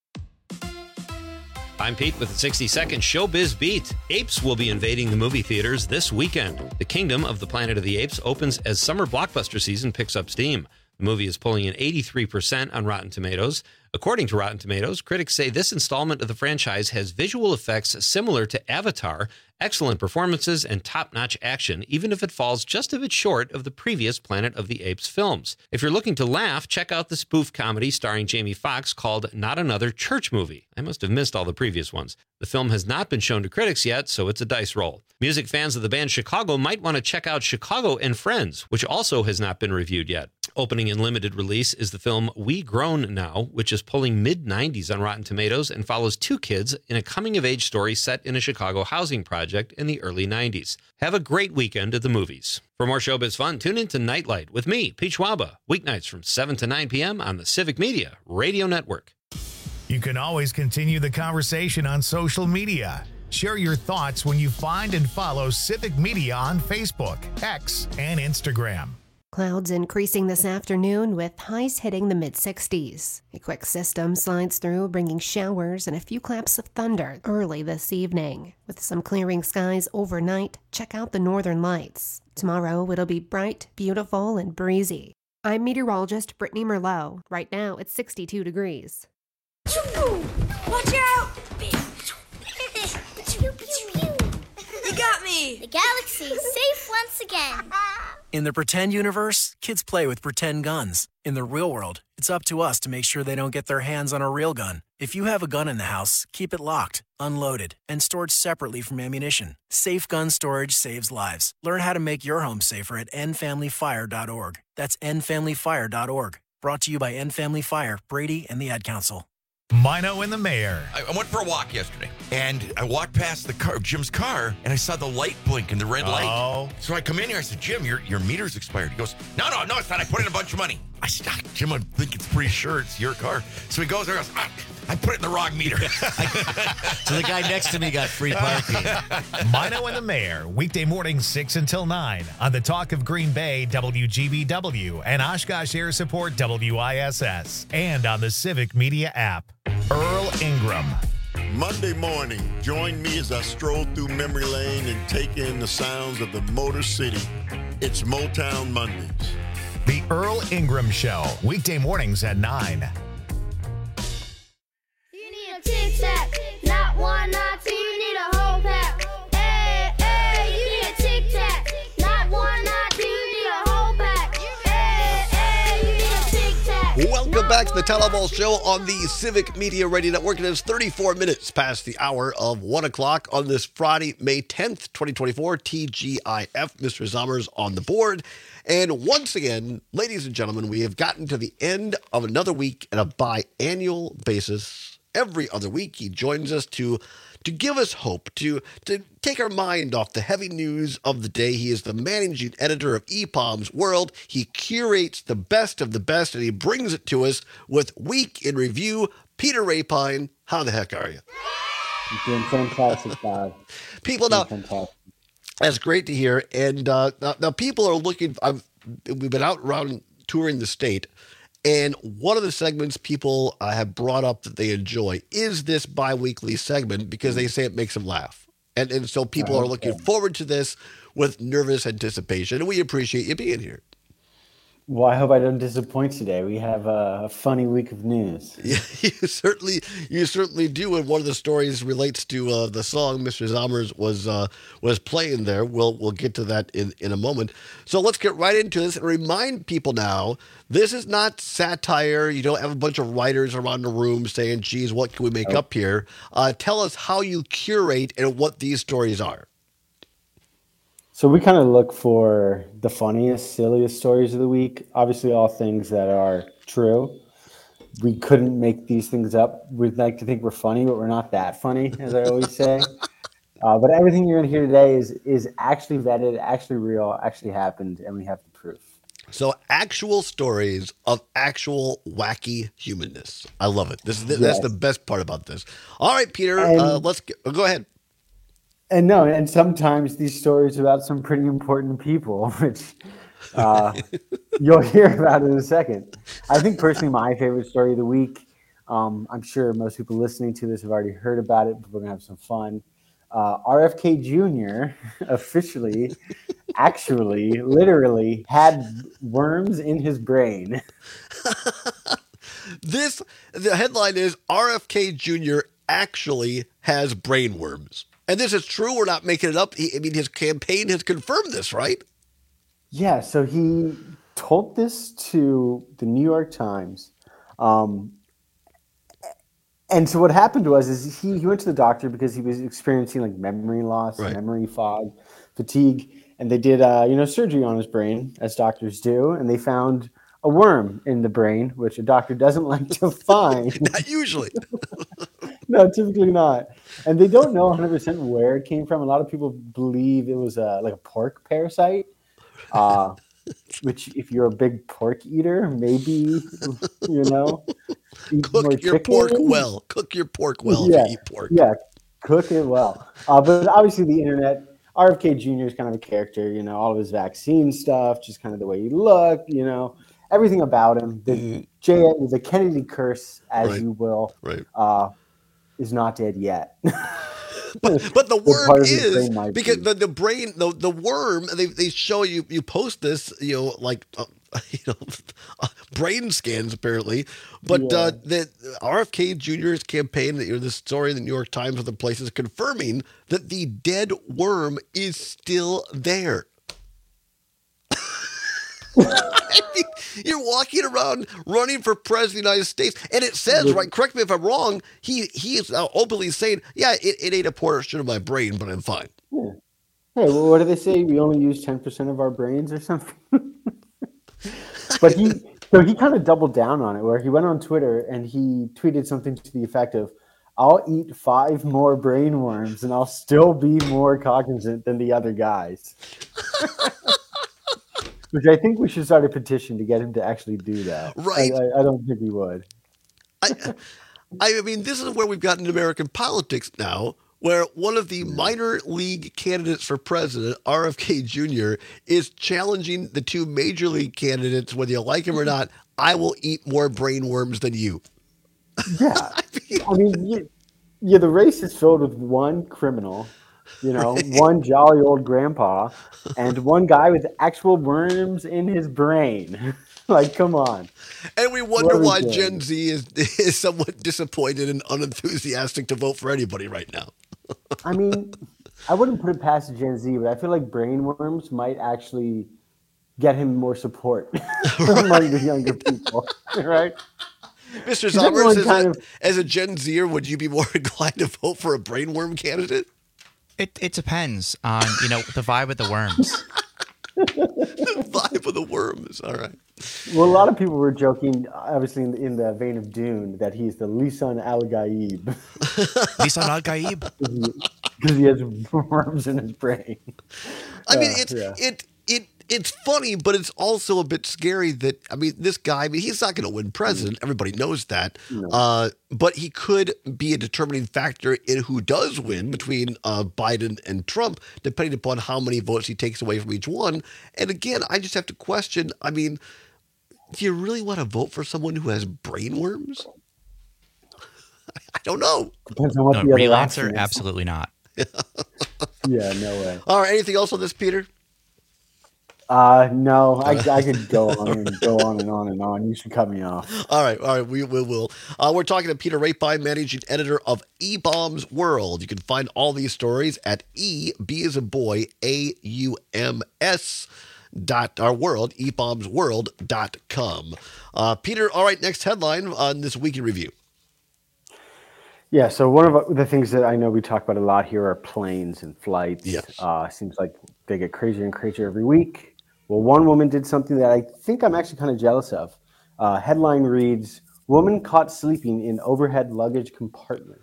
I'm Pete with the sixty second Showbiz Beat. Apes will be invading the movie theaters this weekend. The Kingdom of the Planet of the Apes opens as summer blockbuster season picks up steam. The movie is pulling in eighty-three percent on Rotten Tomatoes. According to Rotten Tomatoes, critics say this installment of the franchise has visual effects similar to Avatar, excellent performances, and top-notch action, even if it falls just a bit short of the previous Planet of the Apes films. If you're looking to laugh, check out the spoof comedy starring Jamie Foxx called Not Another Church Movie. I must have missed all the previous ones. The film has not been shown to critics yet, so it's a dice roll. Music fans of the band Chicago might want to check out Chicago and Friends, which also has not been reviewed yet. Opening in limited release is the film We Grown Now, which is pulling mid nineties on Rotten Tomatoes and follows two kids in a coming-of-age story set in a Chicago housing project in the early nineties. Have a great weekend at the movies. For more showbiz fun, tune in to Nightlight with me, Pete Schwaba, weeknights from seven to nine p.m. on the Civic Media Radio Network. You can always continue the conversation on social media. Share your thoughts when you find and follow Civic Media on Facebook, X, and Instagram. Clouds increasing this afternoon with highs hitting the mid sixties. A quick system slides through, bringing showers and a few claps of thunder early this evening. With some clearing skies overnight, check out the northern lights. Tomorrow it'll be bright, beautiful, and breezy. I'm meteorologist Brittany Merlot. Right now it's sixty-two degrees. Watch out! You got me! The galaxy is safe once again. In the pretend universe, kids play with pretend guns. In the real world, it's up to us to make sure they don't get their hands on a real gun. If you have a gun in the house, keep it locked, unloaded, and stored separately from ammunition. Safe gun storage saves lives. Learn how to make your home safer at end family fire dot org. That's end family fire dot org. Brought to you by End Family Fire, Brady, and the Ad Council. Mino and the Mayor. I, I went for a walk yesterday, and I walked past the car, Jim's car, and I saw the light blink in the red light. Oh. So I come in here, I said, Jim, your, your meter's expired. He goes, no, no, no, it's not. I put in a bunch of money. I said, ah, Jim, I think it's pretty sure it's your car. So he goes there, and goes, ah, I put it in the wrong meter. So the guy next to me got free parking. Mino and the Mayor, weekday mornings six until nine on the Talk of Green Bay, W G B W, and Oshkosh Air Support, W I S S, and on the Civic Media app. Earl Ingram. Monday morning, join me as I stroll through memory lane and take in the sounds of the Motor City. It's Motown Mondays. The Earl Ingram Show, weekday mornings at nine. You need a tic-tac, not one, not two, you need a whole pack. Hey, hey, you need a tic-tac, not one, not two, you need a whole pack. Hey, hey, you need a tic-tac. Welcome back back to the Tell All Show on the Civic Media Radio Network. It is thirty-four minutes past the hour of one o'clock on this Friday, May tenth, twenty twenty-four. T G I F, Mister Zommers on the board. And once again, ladies and gentlemen, we have gotten to the end of another week on a biannual basis. Every other week, he joins us to to give us hope, to to take our mind off the heavy news of the day. He is the managing editor of E P O M's World. He curates the best of the best, and he brings it to us with Week in Review. Peter Rapine, how the heck are you? I'm doing fantastic, Bob. People now, that's great to hear. And uh, now, now people are looking. I've, we've been out around touring the state. And one of the segments people uh, have brought up that they enjoy is this bi-weekly segment because they say it makes them laugh. And and so people are looking forward to this with nervous anticipation. And we appreciate you being here. Well, I hope I don't disappoint today. We have a, a funny week of news. Yeah, you certainly you certainly do. And one of the stories relates to uh, the song Mister Zommers was uh, was playing there. We'll we'll get to that in, in a moment. So let's get right into this and remind people now, this is not satire. You don't have a bunch of writers around the room saying, geez, what can we make Oh. up here? Uh, tell us how you curate and what these stories are. So we kind of look for the funniest, silliest stories of the week. Obviously, all things that are true. We couldn't make these things up. We'd like to think we're funny, but we're not that funny, as I always say. Uh, but everything you're going to hear today is is actually vetted, actually real, actually happened, and we have the proof. So actual stories of actual wacky humanness. I love it. This is the, that's Yes. the best part about this. All right, Peter, And- uh, let's get, go ahead. And no, and sometimes these stories about some pretty important people, which uh, you'll hear about in a second. I think personally, my favorite story of the week. Um, I'm sure most people listening to this have already heard about it, but we're gonna have some fun. Uh, R F K Junior officially, actually, literally had worms in his brain. This the headline is R F K Junior actually has brain worms. And this is true. We're not making it up. He, I mean, his campaign has confirmed this, right? Yeah, so he told this to the New York Times. Um, and so what happened was is he, he went to the doctor because he was experiencing like memory loss, Right. memory fog, fatigue. And they did, uh, you know, surgery on his brain, as doctors do. And they found a worm in the brain, which a doctor doesn't like to find. Not usually. No, typically not. And they don't know one hundred percent where it came from. A lot of people believe it was a, like a pork parasite, uh, which if you're a big pork eater, maybe, you know, eat more Cook your chicken. pork well. Cook your pork well yeah, if you eat pork. Yeah, cook it well. Uh, but obviously the internet, R F K Junior is kind of a character, you know, all of his vaccine stuff, just kind of the way he looked, you know, everything about him. The, J, the Kennedy curse, as Right. you will, Right. uh, is not dead yet. But but the But worm part of his is brain might because be. the, the brain the the worm they, they show you you post this you know like uh, you know brain scans apparently, but uh, the R F K Junior's campaign, you know, this story in the New York Times, other places confirming that the dead worm is still there. I mean, you're walking around running for president of the United States, and it says, right, correct me if I'm wrong, he he is now openly saying, yeah, it, it ate a portion of my brain, but I'm fine. Yeah. Hey, well, what do they say? We only use ten percent of our brains or something? But he, so he kind of doubled down on it, where he went on Twitter and he tweeted something to the effect of, I'll eat five more brain worms and I'll still be more cognizant than the other guys. Which I think we should start a petition to get him to actually do that. Right. I, I, I don't think he would. I, I mean, this is where we've gotten in American politics now, where one of the minor league candidates for president, R F K Junior, is challenging the two major league candidates, whether you like him or not. I will eat more brain worms than you. Yeah. I mean, you, yeah, the race is filled with one criminal, you know, one jolly old grandpa, and one guy with actual worms in his brain. Like, come on. And we What wonder are we why doing? Gen Z is, is somewhat disappointed and unenthusiastic to vote for anybody right now. I mean, I wouldn't put it past Gen Z, but I feel like brain worms might actually get him more support among the younger people, right? Mister Is everyone Zommers, as, kind a, of- as a Gen Zer, would you be more inclined to vote for a brainworm candidate? It it depends on, you know, the vibe of the worms. The vibe of the worms. All right. Well, a lot of people were joking, obviously in, in the vein of Dune, that he's the Lisan Al Gaib. Lisan Al Gaib? Because he has worms in his brain. I mean, Uh, it's yeah. it it it's funny, but it's also a bit scary that I mean, this guy. I mean, he's not going to win president. Everybody knows that. No. Uh, but he could be a determining factor in who does win between uh, Biden and Trump, depending upon how many votes he takes away from each one. And again, I just have to question. I mean, do you really want to vote for someone who has brainworms? I don't know. Depends on what No, the other real option answer, is. absolutely not. Yeah, no way. All right. Anything else on this, Peter? Uh, no, I, I could go on and go on and on and on. You should cut me off. All right, all right, we, we will. Uh, we're talking to Peter Rapine, managing editor of E-Bombs World. You can find all these stories at E, B as a boy, A U M S dot our world, e bombs world dot com. Uh, Peter, all right, next headline on this week in review. Yeah, so one of the things that I know we talk about a lot here are planes and flights. Yes. Uh, seems like they get crazier and crazier every week. Well, one woman did something that I think I'm actually kind of jealous of. Uh, headline reads, "Woman caught sleeping in overhead luggage compartment."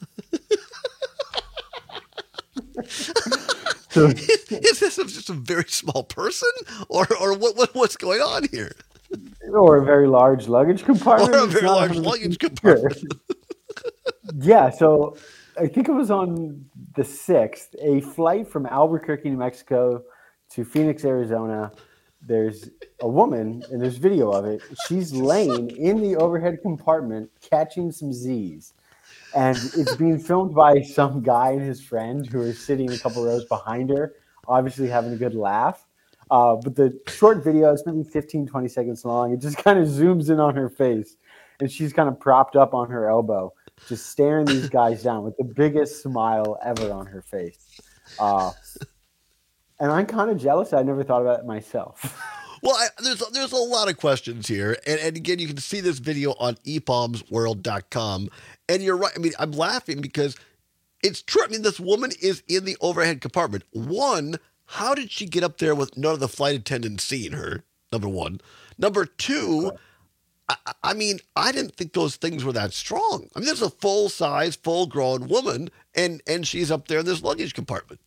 So, Is this just a very small person, or or what, what what's going on here? or a very large luggage compartment. Or a It's very not large one hundred percent luggage sure. compartment. Yeah, so I think it was on the sixth, a flight from Albuquerque, New Mexico to Phoenix, Arizona. There's a woman, and there's video of it. She's laying in the overhead compartment catching some Z's. And it's being filmed by some guy and his friend who are sitting a couple rows behind her, obviously having a good laugh. Uh, but the short video, it's maybe fifteen, twenty seconds long. It just kind of zooms in on her face. And she's kind of propped up on her elbow, just staring these guys down with the biggest smile ever on her face. Uh, and I'm kind of jealous. I never thought about it myself. Well, I, there's there's a lot of questions here, and, and again, you can see this video on e bombs world dot com. And you're right. I mean, I'm laughing because it's true. I mean, this woman is in the overhead compartment. One, how did she get up there with none of the flight attendants seeing her? Number one. Number two, I, I mean, I didn't think those things were that strong. I mean, there's a full size, full grown woman, and and she's up there in this luggage compartment.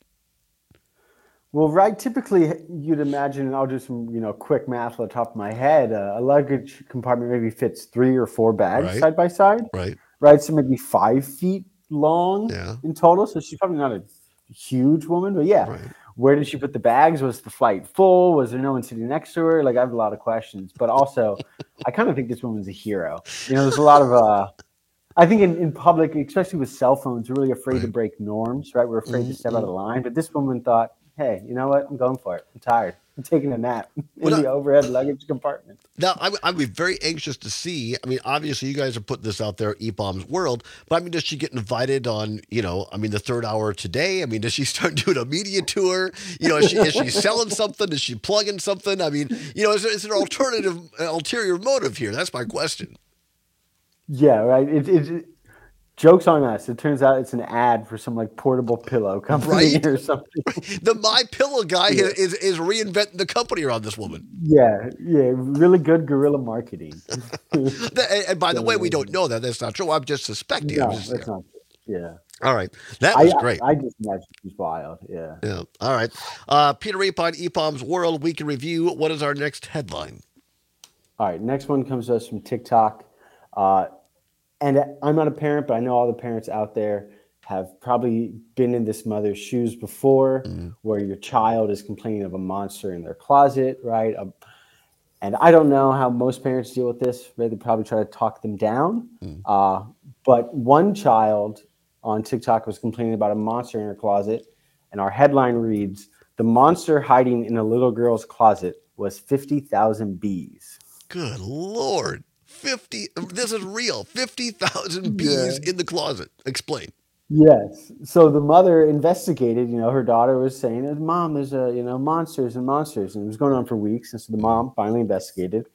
Well, right. Typically, you'd imagine, and I'll do some, you know, quick math on the top of my head. Uh, a luggage compartment maybe fits three or four bags Right. side by side. Right. Right. So maybe five feet long Yeah. in total. So she's probably not a huge woman, but yeah. Where did she put the bags? Was the flight full? Was there no one sitting next to her? Like, I have a lot of questions. But also, I kind of think this woman's a hero. You know, there's a lot of, uh, I think in, in public, especially with cell phones, we're really afraid to break norms, right? We're afraid to step out of the line. But this woman thought, hey, you know what? I'm going for it. I'm tired. I'm taking a nap in Well, the overhead luggage compartment. Now, I, I'd be very anxious to see. I mean, obviously, you guys are putting this out there, E-Bombs World, but I mean, does she get invited on, you know, I mean, the third hour today? I mean, does she start doing a media tour? You know, is she, is she selling something? Is she plugging something? I mean, you know, is there, is there an alternative, uh, ulterior motive here? That's my question. Yeah, right. It, it, it- joke's on us. It turns out it's an ad for some like portable pillow company Right? or something. The My Pillow guy Yeah. is, is reinventing the company around this woman. Yeah, yeah. Really good guerrilla marketing. That- and, and by the way, we don't know that. That's not true. I'm just suspecting. No, I'm just- that's not. Yeah. All right. That I- was great. I, I just imagine she's wild. Yeah. Yeah. All right. Uh, Peter Rapine, E P O M's World Week in Review. What is our next headline? All right. Next one comes to us from TikTok. Uh, and I'm not a parent, but I know all the parents out there have probably been in this mother's shoes before, where your child is complaining of a monster in their closet, right? Um, and I don't know how most parents deal with this. Right? They probably try to talk them down. Uh, but one child on TikTok was complaining about a monster in her closet, and our headline reads, "The monster hiding in a little girl's closet was fifty thousand bees." Good Lord. fifty. This is real. fifty thousand bees in the closet. Explain. Yes. So the mother investigated, you know, her daughter was saying, "Mom, there's a, you know, monsters and monsters." And it was going on for weeks. And so the mom finally investigated.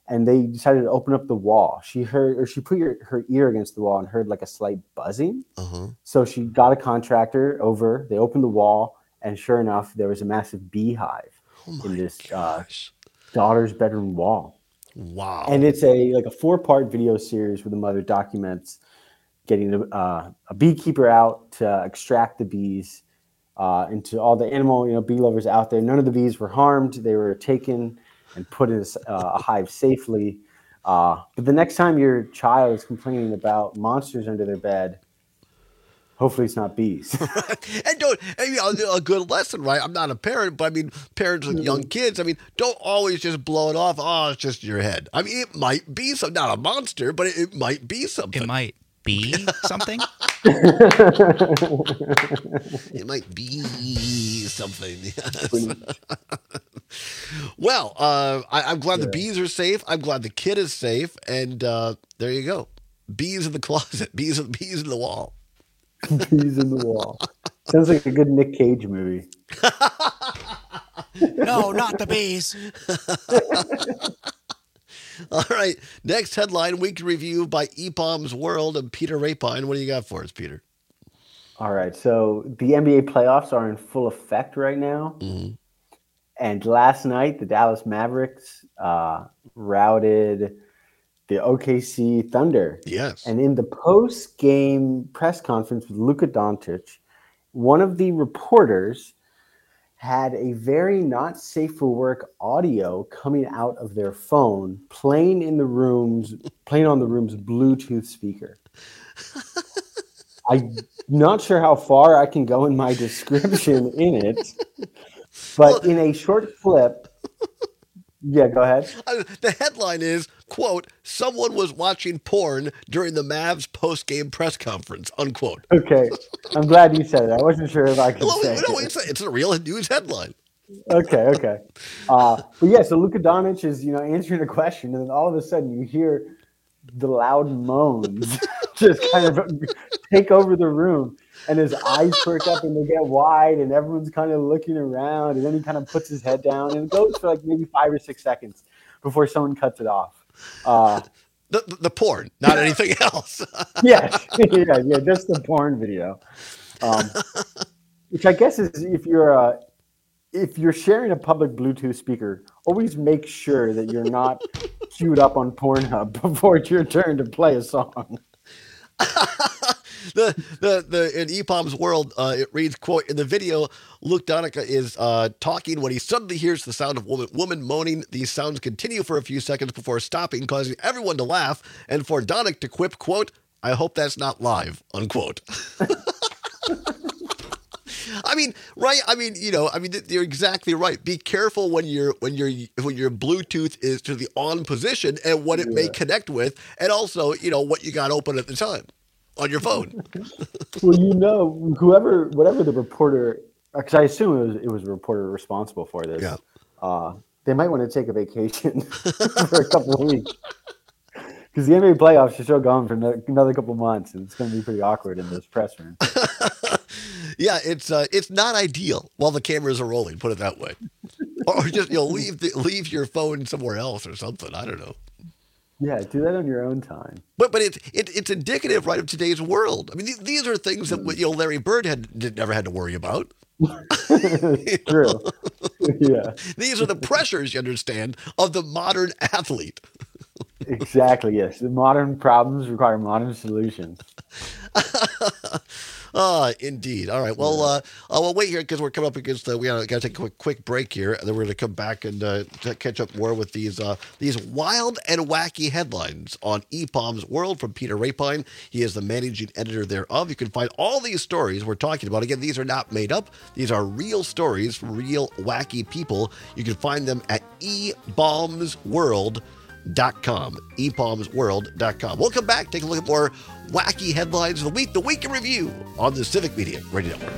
and they decided to open up the wall. She heard, or she put her, her ear against the wall and heard like a slight buzzing. Uh-huh. So she got a contractor over. They opened the wall, and sure enough, there was a massive beehive oh in this uh, daughter's bedroom wall. Wow! And it's a like a four-part video series where the mother documents getting a, uh, a beekeeper out to extract the bees. Uh, and to all the animal, you know, bee lovers out there, none of the bees were harmed. They were taken and put in a, uh, a hive safely. Uh, but the next time your child is complaining about monsters under their bed, hopefully it's not bees. And don't, I mean, a, a good lesson, right? I'm not a parent, but I mean, parents with young kids, I mean, don't always just blow it off. Oh, it's just your head. I mean, it might be some, not a monster, but it, it might be something. It might be something. It might be something. Yes. Well, uh, I, I'm glad yeah. the bees are safe. I'm glad the kid is safe. And uh, there you go. Bees in the closet. Bees, bees in the wall. Bees in the wall. Sounds like a good Nick Cage movie. No, not the bees. All right. Next headline, week review by E P O M's World and Peter Rapine. What do you got for us, Peter? All right. So the N B A playoffs are in full effect right now. Mm-hmm. And last night, the Dallas Mavericks uh, routed the O K C Thunder. Yes. And in the post-game press conference with Luka Doncic, one of the reporters had a very not safe for work audio coming out of their phone, playing in the rooms, playing on the room's Bluetooth speaker. I'm not sure how far I can go in my description in it, but in a short clip, yeah, go ahead. Uh, the headline is, quote, someone was watching porn during the Mavs post-game press conference, unquote. Okay. I'm glad you said it. I wasn't sure if I could no, say no, it. It's a, it's a real news headline. Okay, okay. Uh, but yeah, so Luka Doncic is, you know, answering a question, and then all of a sudden you hear the loud moans just kind of take over the room, and his eyes perk up and they get wide, and everyone's kind of looking around, and then he kind of puts his head down, and it goes for like maybe five or six seconds before someone cuts it off. Uh, the, the the porn, not anything else. Yes, yeah, yeah, just the porn video. Um, which I guess is if you're uh, if you're sharing a public Bluetooth speaker, always make sure that you're not queued up on Pornhub before it's your turn to play a song. the the the in E P O M's World, uh, it reads, quote, in the video, Luke Donica is uh, talking when he suddenly hears the sound of woman woman moaning. These sounds continue for a few seconds before stopping, causing everyone to laugh, and for Donica to quip, quote, I hope that's not live, unquote. I mean, right? I mean, you know, I mean, you're exactly right. Be careful when you're when you're when your Bluetooth is to the on position and what it yeah. may connect with, and also, you know, what you got open at the time on your phone. Well, you know, whoever, whatever the reporter, because I assume it was it was a reporter responsible for this. Yeah. Uh, they might want to take a vacation for a couple of weeks. Because the N B A playoffs are still going for another couple months, and it's going to be pretty awkward in this press room. Yeah, it's uh, it's not ideal while the cameras are rolling. Put it that way, or just you know leave the, leave your phone somewhere else or something. I don't know. Yeah, do that on your own time. But but it's it, it's indicative, right, of today's world. I mean, these, these are things that you know Larry Bird had did, never had to worry about. True. Yeah. These are the pressures, you understand, of the modern athlete. Exactly, yes. The modern problems require modern solutions. Ah, indeed. All right. Well, uh, uh, we'll wait here because we're coming up against the. We got to take a quick, quick break here, and then we're going to come back and uh, catch up more with these uh, these wild and wacky headlines on E P O M's World from Peter Rapine. He is the managing editor thereof. You can find all these stories we're talking about. Again, these are not made up. These are real stories from real wacky people. You can find them at e bombs world dot com. e bombs world dot com. We'll come back, take a look at more wacky headlines of the week, the week in review on the Civic Media Radio Network.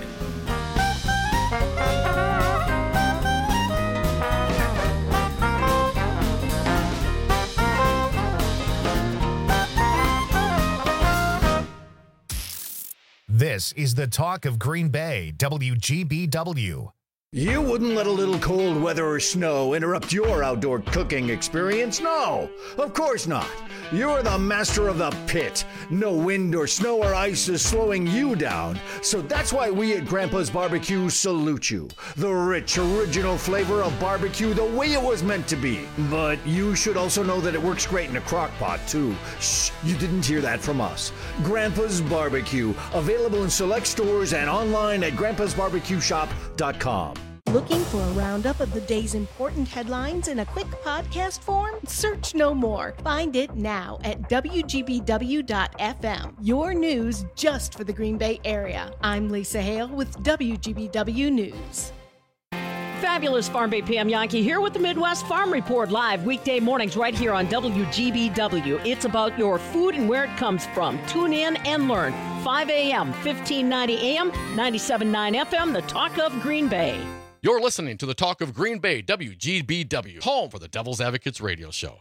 This is the talk of Green Bay, W G B W. You wouldn't let a little cold weather or snow interrupt your outdoor cooking experience? No, of course not. You're the master of the pit. No wind or snow or ice is slowing you down. So that's why we at Grandpa's Barbecue salute you. The rich, original flavor of barbecue the way it was meant to be. But you should also know that it works great in a crock pot, too. Shh, you didn't hear that from us. Grandpa's Barbecue, available in select stores and online at grandpas barbecue shop dot com. Looking for a roundup of the day's important headlines in a quick podcast form? Search no more. Find it now at W G B W dot F M. Your news just for the Green Bay area. I'm Lisa Hale with W G B W News. Fabulous Farm Bay P M Yankee here with the Midwest Farm Report live weekday mornings right here on W G B W. It's about your food and where it comes from. Tune in and learn. five a.m., fifteen ninety A M, ninety-seven point nine F M, the talk of Green Bay. You're listening to the Talk of Green Bay, W G B W, home for the Devil's Advocates radio show.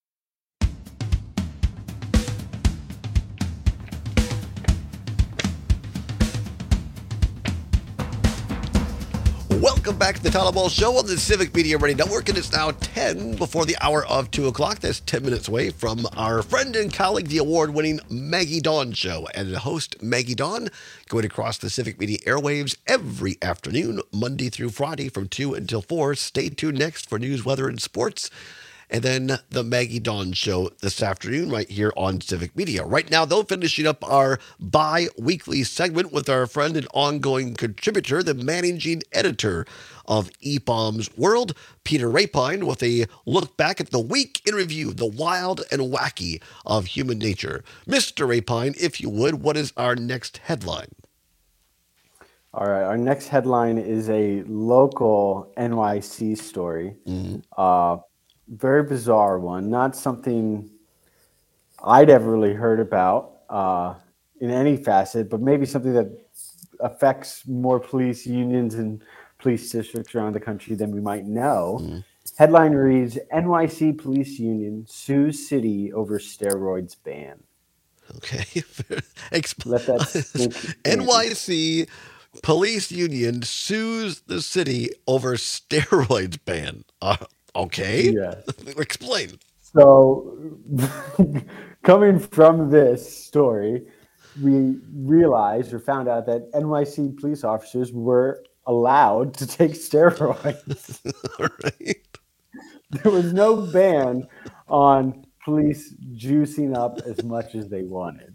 Welcome back to the Tyler Ball Show on the Civic Media Radio Network, and it's now ten before the hour of two o'clock. That's ten minutes away from our friend and colleague, the award-winning Maggie Dawn Show. And the host, Maggie Dawn, going across the Civic Media airwaves every afternoon, Monday through Friday from two until four. Stay tuned next for news, weather, and sports. And then the Maggie Dawn Show this afternoon right here on Civic Media. Right now, though, finishing up our bi-weekly segment with our friend and ongoing contributor, the managing editor of E P O M's World, Peter Rapine, with a look back at the week in review, the wild and wacky of human nature. Mister Rapine, if you would, what is our next headline? All right, our next headline is a local N Y C story. Mm-hmm. Uh, Very bizarre one, not something I'd ever really heard about uh, in any facet, but maybe something that affects more police unions and police districts around the country than we might know. Mm. Headline reads, N Y C police union sues city over steroids ban. Okay. Let that N Y C police union sues the city over steroids ban. Uh, Okay. Yes. Explain. So, coming from this story, we realized or found out that N Y C police officers were allowed to take steroids. Right. There was no ban on police juicing up as much as they wanted.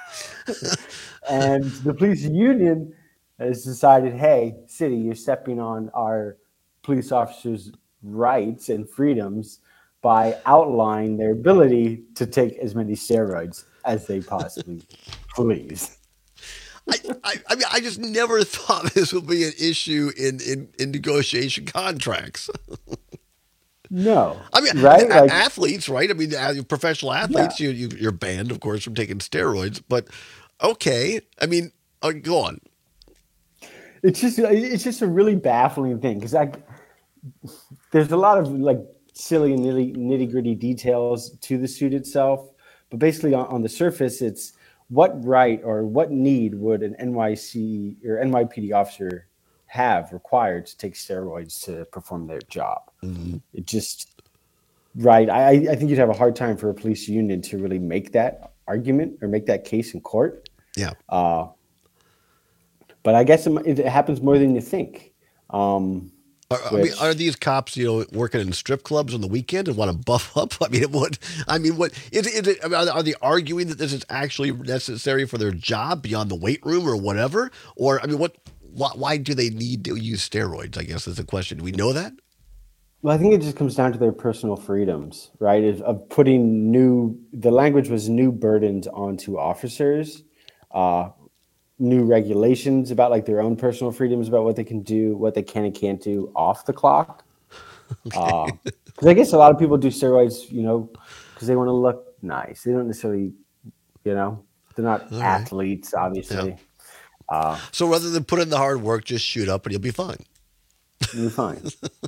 And the police union has decided, hey, city, you're stepping on our police officers' rights and freedoms by outlining their ability to take as many steroids as they possibly please. I, I, I mean, I just never thought this would be an issue in, in, in negotiation contracts. No. I mean, right? a- Like, athletes, right? I mean, uh, professional athletes, you, you, you're banned, of course, from taking steroids. But, okay. I mean, uh, go on. It's just, it's just a really baffling thing because I, there's a lot of like silly and nitty gritty details to the suit itself, but basically on, on the surface, it's what right or what need would an N Y C or N Y P D officer have required to take steroids to perform their job? Mm-hmm. It just, right. I, I think you'd have a hard time for a police union to really make that argument or make that case in court. Yeah. Uh, but I guess it, it happens more than you think. Um, Are, I mean, are these cops, you know, working in strip clubs on the weekend and want to buff up? I mean, what? I mean, what is, is it? I mean, are they arguing that this is actually necessary for their job beyond the weight room or whatever? Or I mean, what? Why, why do they need to use steroids? I guess is the question. Do we know that? Well, I think it just comes down to their personal freedoms, right? Of, of putting new. The language was new burdens onto officers. Uh, new regulations about like their own personal freedoms about what they can do, what they can and can't do off the clock. Because okay. uh, I guess a lot of people do steroids, you know, because they want to look nice. They don't necessarily, you know, they're not All athletes, right. obviously. Yeah. Uh, so rather than put in the hard work, just shoot up and you'll be fine. You'll be fine.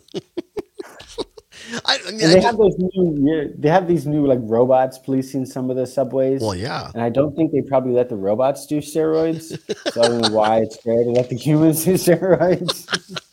I, I mean, and they I have just, those new, they have these new like robots policing some of the subways. Well, yeah, and I don't think they probably let the robots do steroids. So I don't know why it's fair to let the humans do steroids.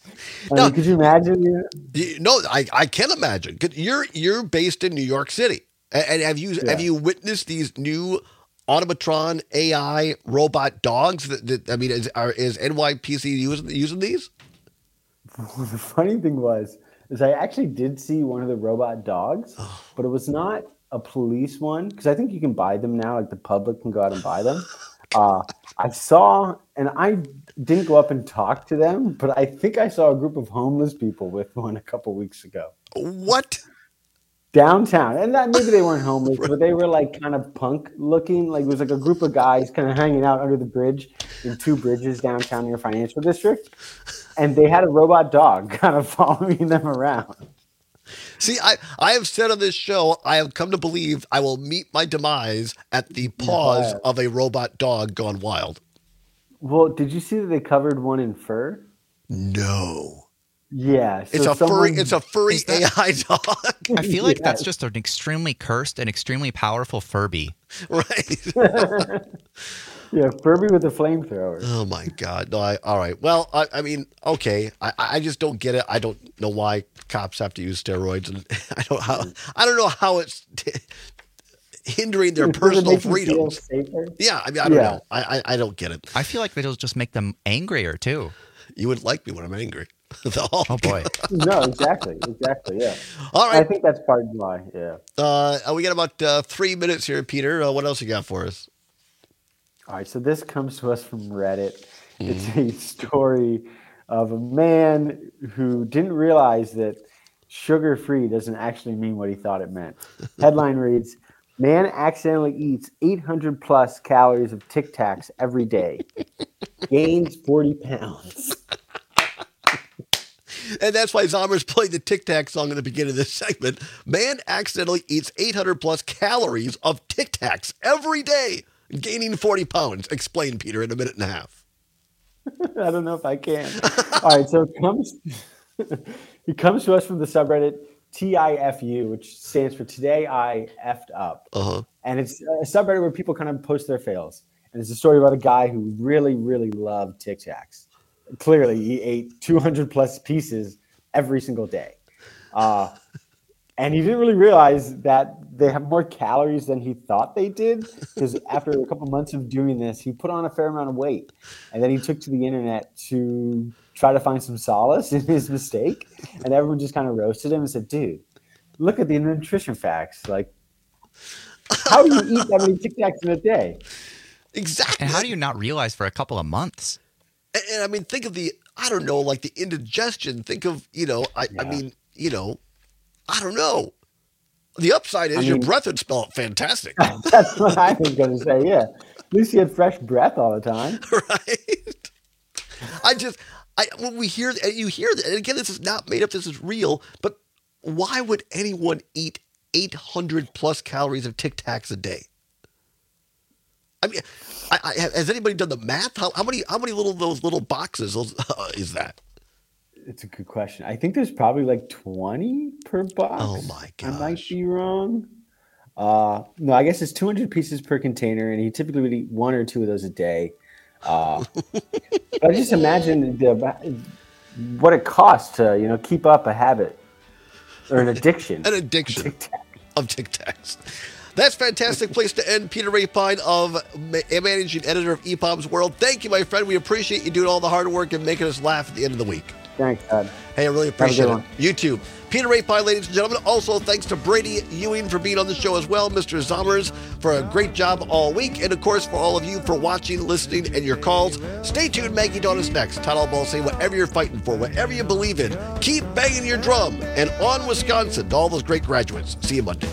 I mean, could you imagine? You know? You- No, I, I can imagine. 'Cause You're you're based in New York City, and, and have you Yeah. have you witnessed these new automatron A I robot dogs? That, that I mean, is are, is N Y P C using using these? Well, the funny thing was, is I actually did see one of the robot dogs, but it was not a police one because I think you can buy them now. Like the public can go out and buy them. Uh, I saw, and I didn't go up and talk to them, but I think I saw a group of homeless people with one a couple weeks ago. What? Downtown, and that maybe they weren't homeless, but they were like kind of punk looking. Like it was like a group of guys kind of hanging out under the bridge in two bridges downtown near Financial District, and they had a robot dog kind of following them around. See, I, I have said on this show, I have come to believe I will meet my demise at the paws Yeah. of a robot dog gone wild. Well, did you see that they covered one in fur? No. Yeah, so It's a someone- furry. It's a furry A I dog. I feel like that's Yes. just an extremely cursed and extremely powerful Furby. Right. Yeah, Furby with a flamethrower. Oh my God! No, I all right. Well, I, I mean, okay. I, I just don't get it. I don't know why cops have to use steroids, and I don't how I don't know how it's hindering their Does it personal make you feel freedoms. safer? Yeah, I mean, I don't Yeah. know. I, I I don't get it. I feel like it'll just make them angrier too. You would like me when I'm angry. The Hulk. Oh boy. No, exactly, exactly. Yeah. All I right. think that's part of why. Yeah. Uh, we got about uh, three minutes here, Peter. Uh, what else you got for us? All right, so this comes to us from Reddit. It's a story of a man who didn't realize that sugar-free doesn't actually mean what he thought it meant. Headline reads, "Man accidentally eats eight hundred plus calories of Tic Tacs every day. Gains forty pounds." And that's why Zombers played the Tic Tac song in the beginning of this segment. Man accidentally eats eight hundred plus calories of Tic Tacs every day, gaining forty pounds. Explain, Peter, in a minute and a half. I don't know if I can. All right, so it comes it comes to us from the subreddit T I F U, which stands for Today I Effed Up. Uh-huh. And it's a subreddit where people kind of post their fails. And it's a story about a guy who really, really loved Tic Tacs. Clearly, he ate two hundred plus pieces every single day. Uh, and he didn't really realize that they have more calories than he thought they did. Because after a couple months of doing this, he put on a fair amount of weight. And then he took to the internet to try to find some solace in his mistake. And everyone just kind of roasted him and said, dude, look at the nutrition facts. Like, how do you eat that many Tic Tacs in a day? Exactly. And how do you not realize for a couple of months? And, and I mean, think of the, I don't know, like the indigestion. Think of, you know, I, I mean, you know, I don't know. The upside is I your mean- breath would smell fantastic. That's what I was going to say, yeah. At least he had fresh breath all the time. Right. I just, I when we hear, and you hear that, and again, this is not made up, this is real, but why would anyone eat eight hundred plus calories of Tic Tacs a day? I mean, I, I, has anybody done the math? How, how many how many little those little boxes uh, is that? It's a good question. I think there's probably like twenty per box. Oh my I might be wrong. Uh, no, I guess it's two hundred pieces per container, and he typically would eat one or two of those a day. Uh, but I just imagine the, what it costs to, you know, keep up a habit or an addiction. An addiction of Tic Tacs. That's a fantastic place to end. Peter Rapine, of ma- managing editor of E P O M's World. Thank you, my friend. We appreciate you doing all the hard work and making us laugh at the end of the week. Thanks, Todd. Hey, I really Have a appreciate good it. one. You too. Peter Rapine, ladies and gentlemen. Also, thanks to Brady Ewing for being on the show as well. Mister Zommers for a great job all week. And, of course, for all of you for watching, listening, and your calls. Stay tuned. Maggie Dawn is next. Todd Allball saying whatever you're fighting for, whatever you believe in, keep banging your drum. And on Wisconsin to all those great graduates. See you Monday.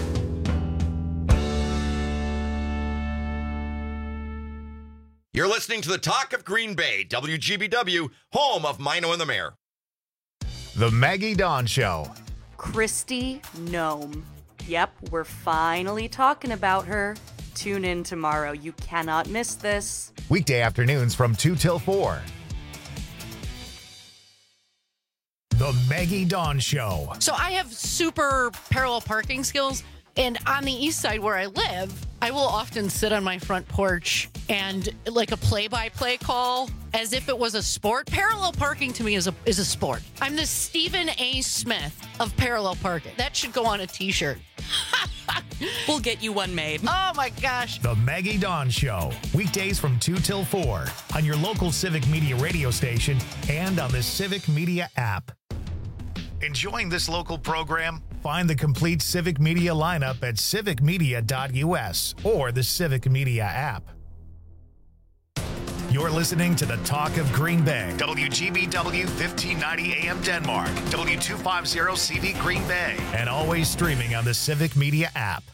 You're listening to the Talk of Green Bay, W G B W, home of Mino and the Mayor. The Maggie Dawn Show. Christy Gnome. Yep, we're finally talking about her. Tune in tomorrow. You cannot miss this. Weekday afternoons from two till four. The Maggie Dawn Show. So I have super parallel parking skills, and on the east side where I live, I will often sit on my front porch and like a play-by-play call as if it was a sport. Parallel parking to me is a is a sport. I'm the Stephen A. Smith of parallel parking. That should go on a t-shirt. We'll get you one made. Oh my gosh. The Maggie Dawn Show, weekdays from two till four on your local Civic Media radio station and on the Civic Media app. Enjoying this local program? Find the complete Civic Media lineup at civic media dot u s or the Civic Media app. You're listening to the Talk of Green Bay. W G B W fifteen ninety A M Denmark. W two fifty C V Green Bay. And always streaming on the Civic Media app.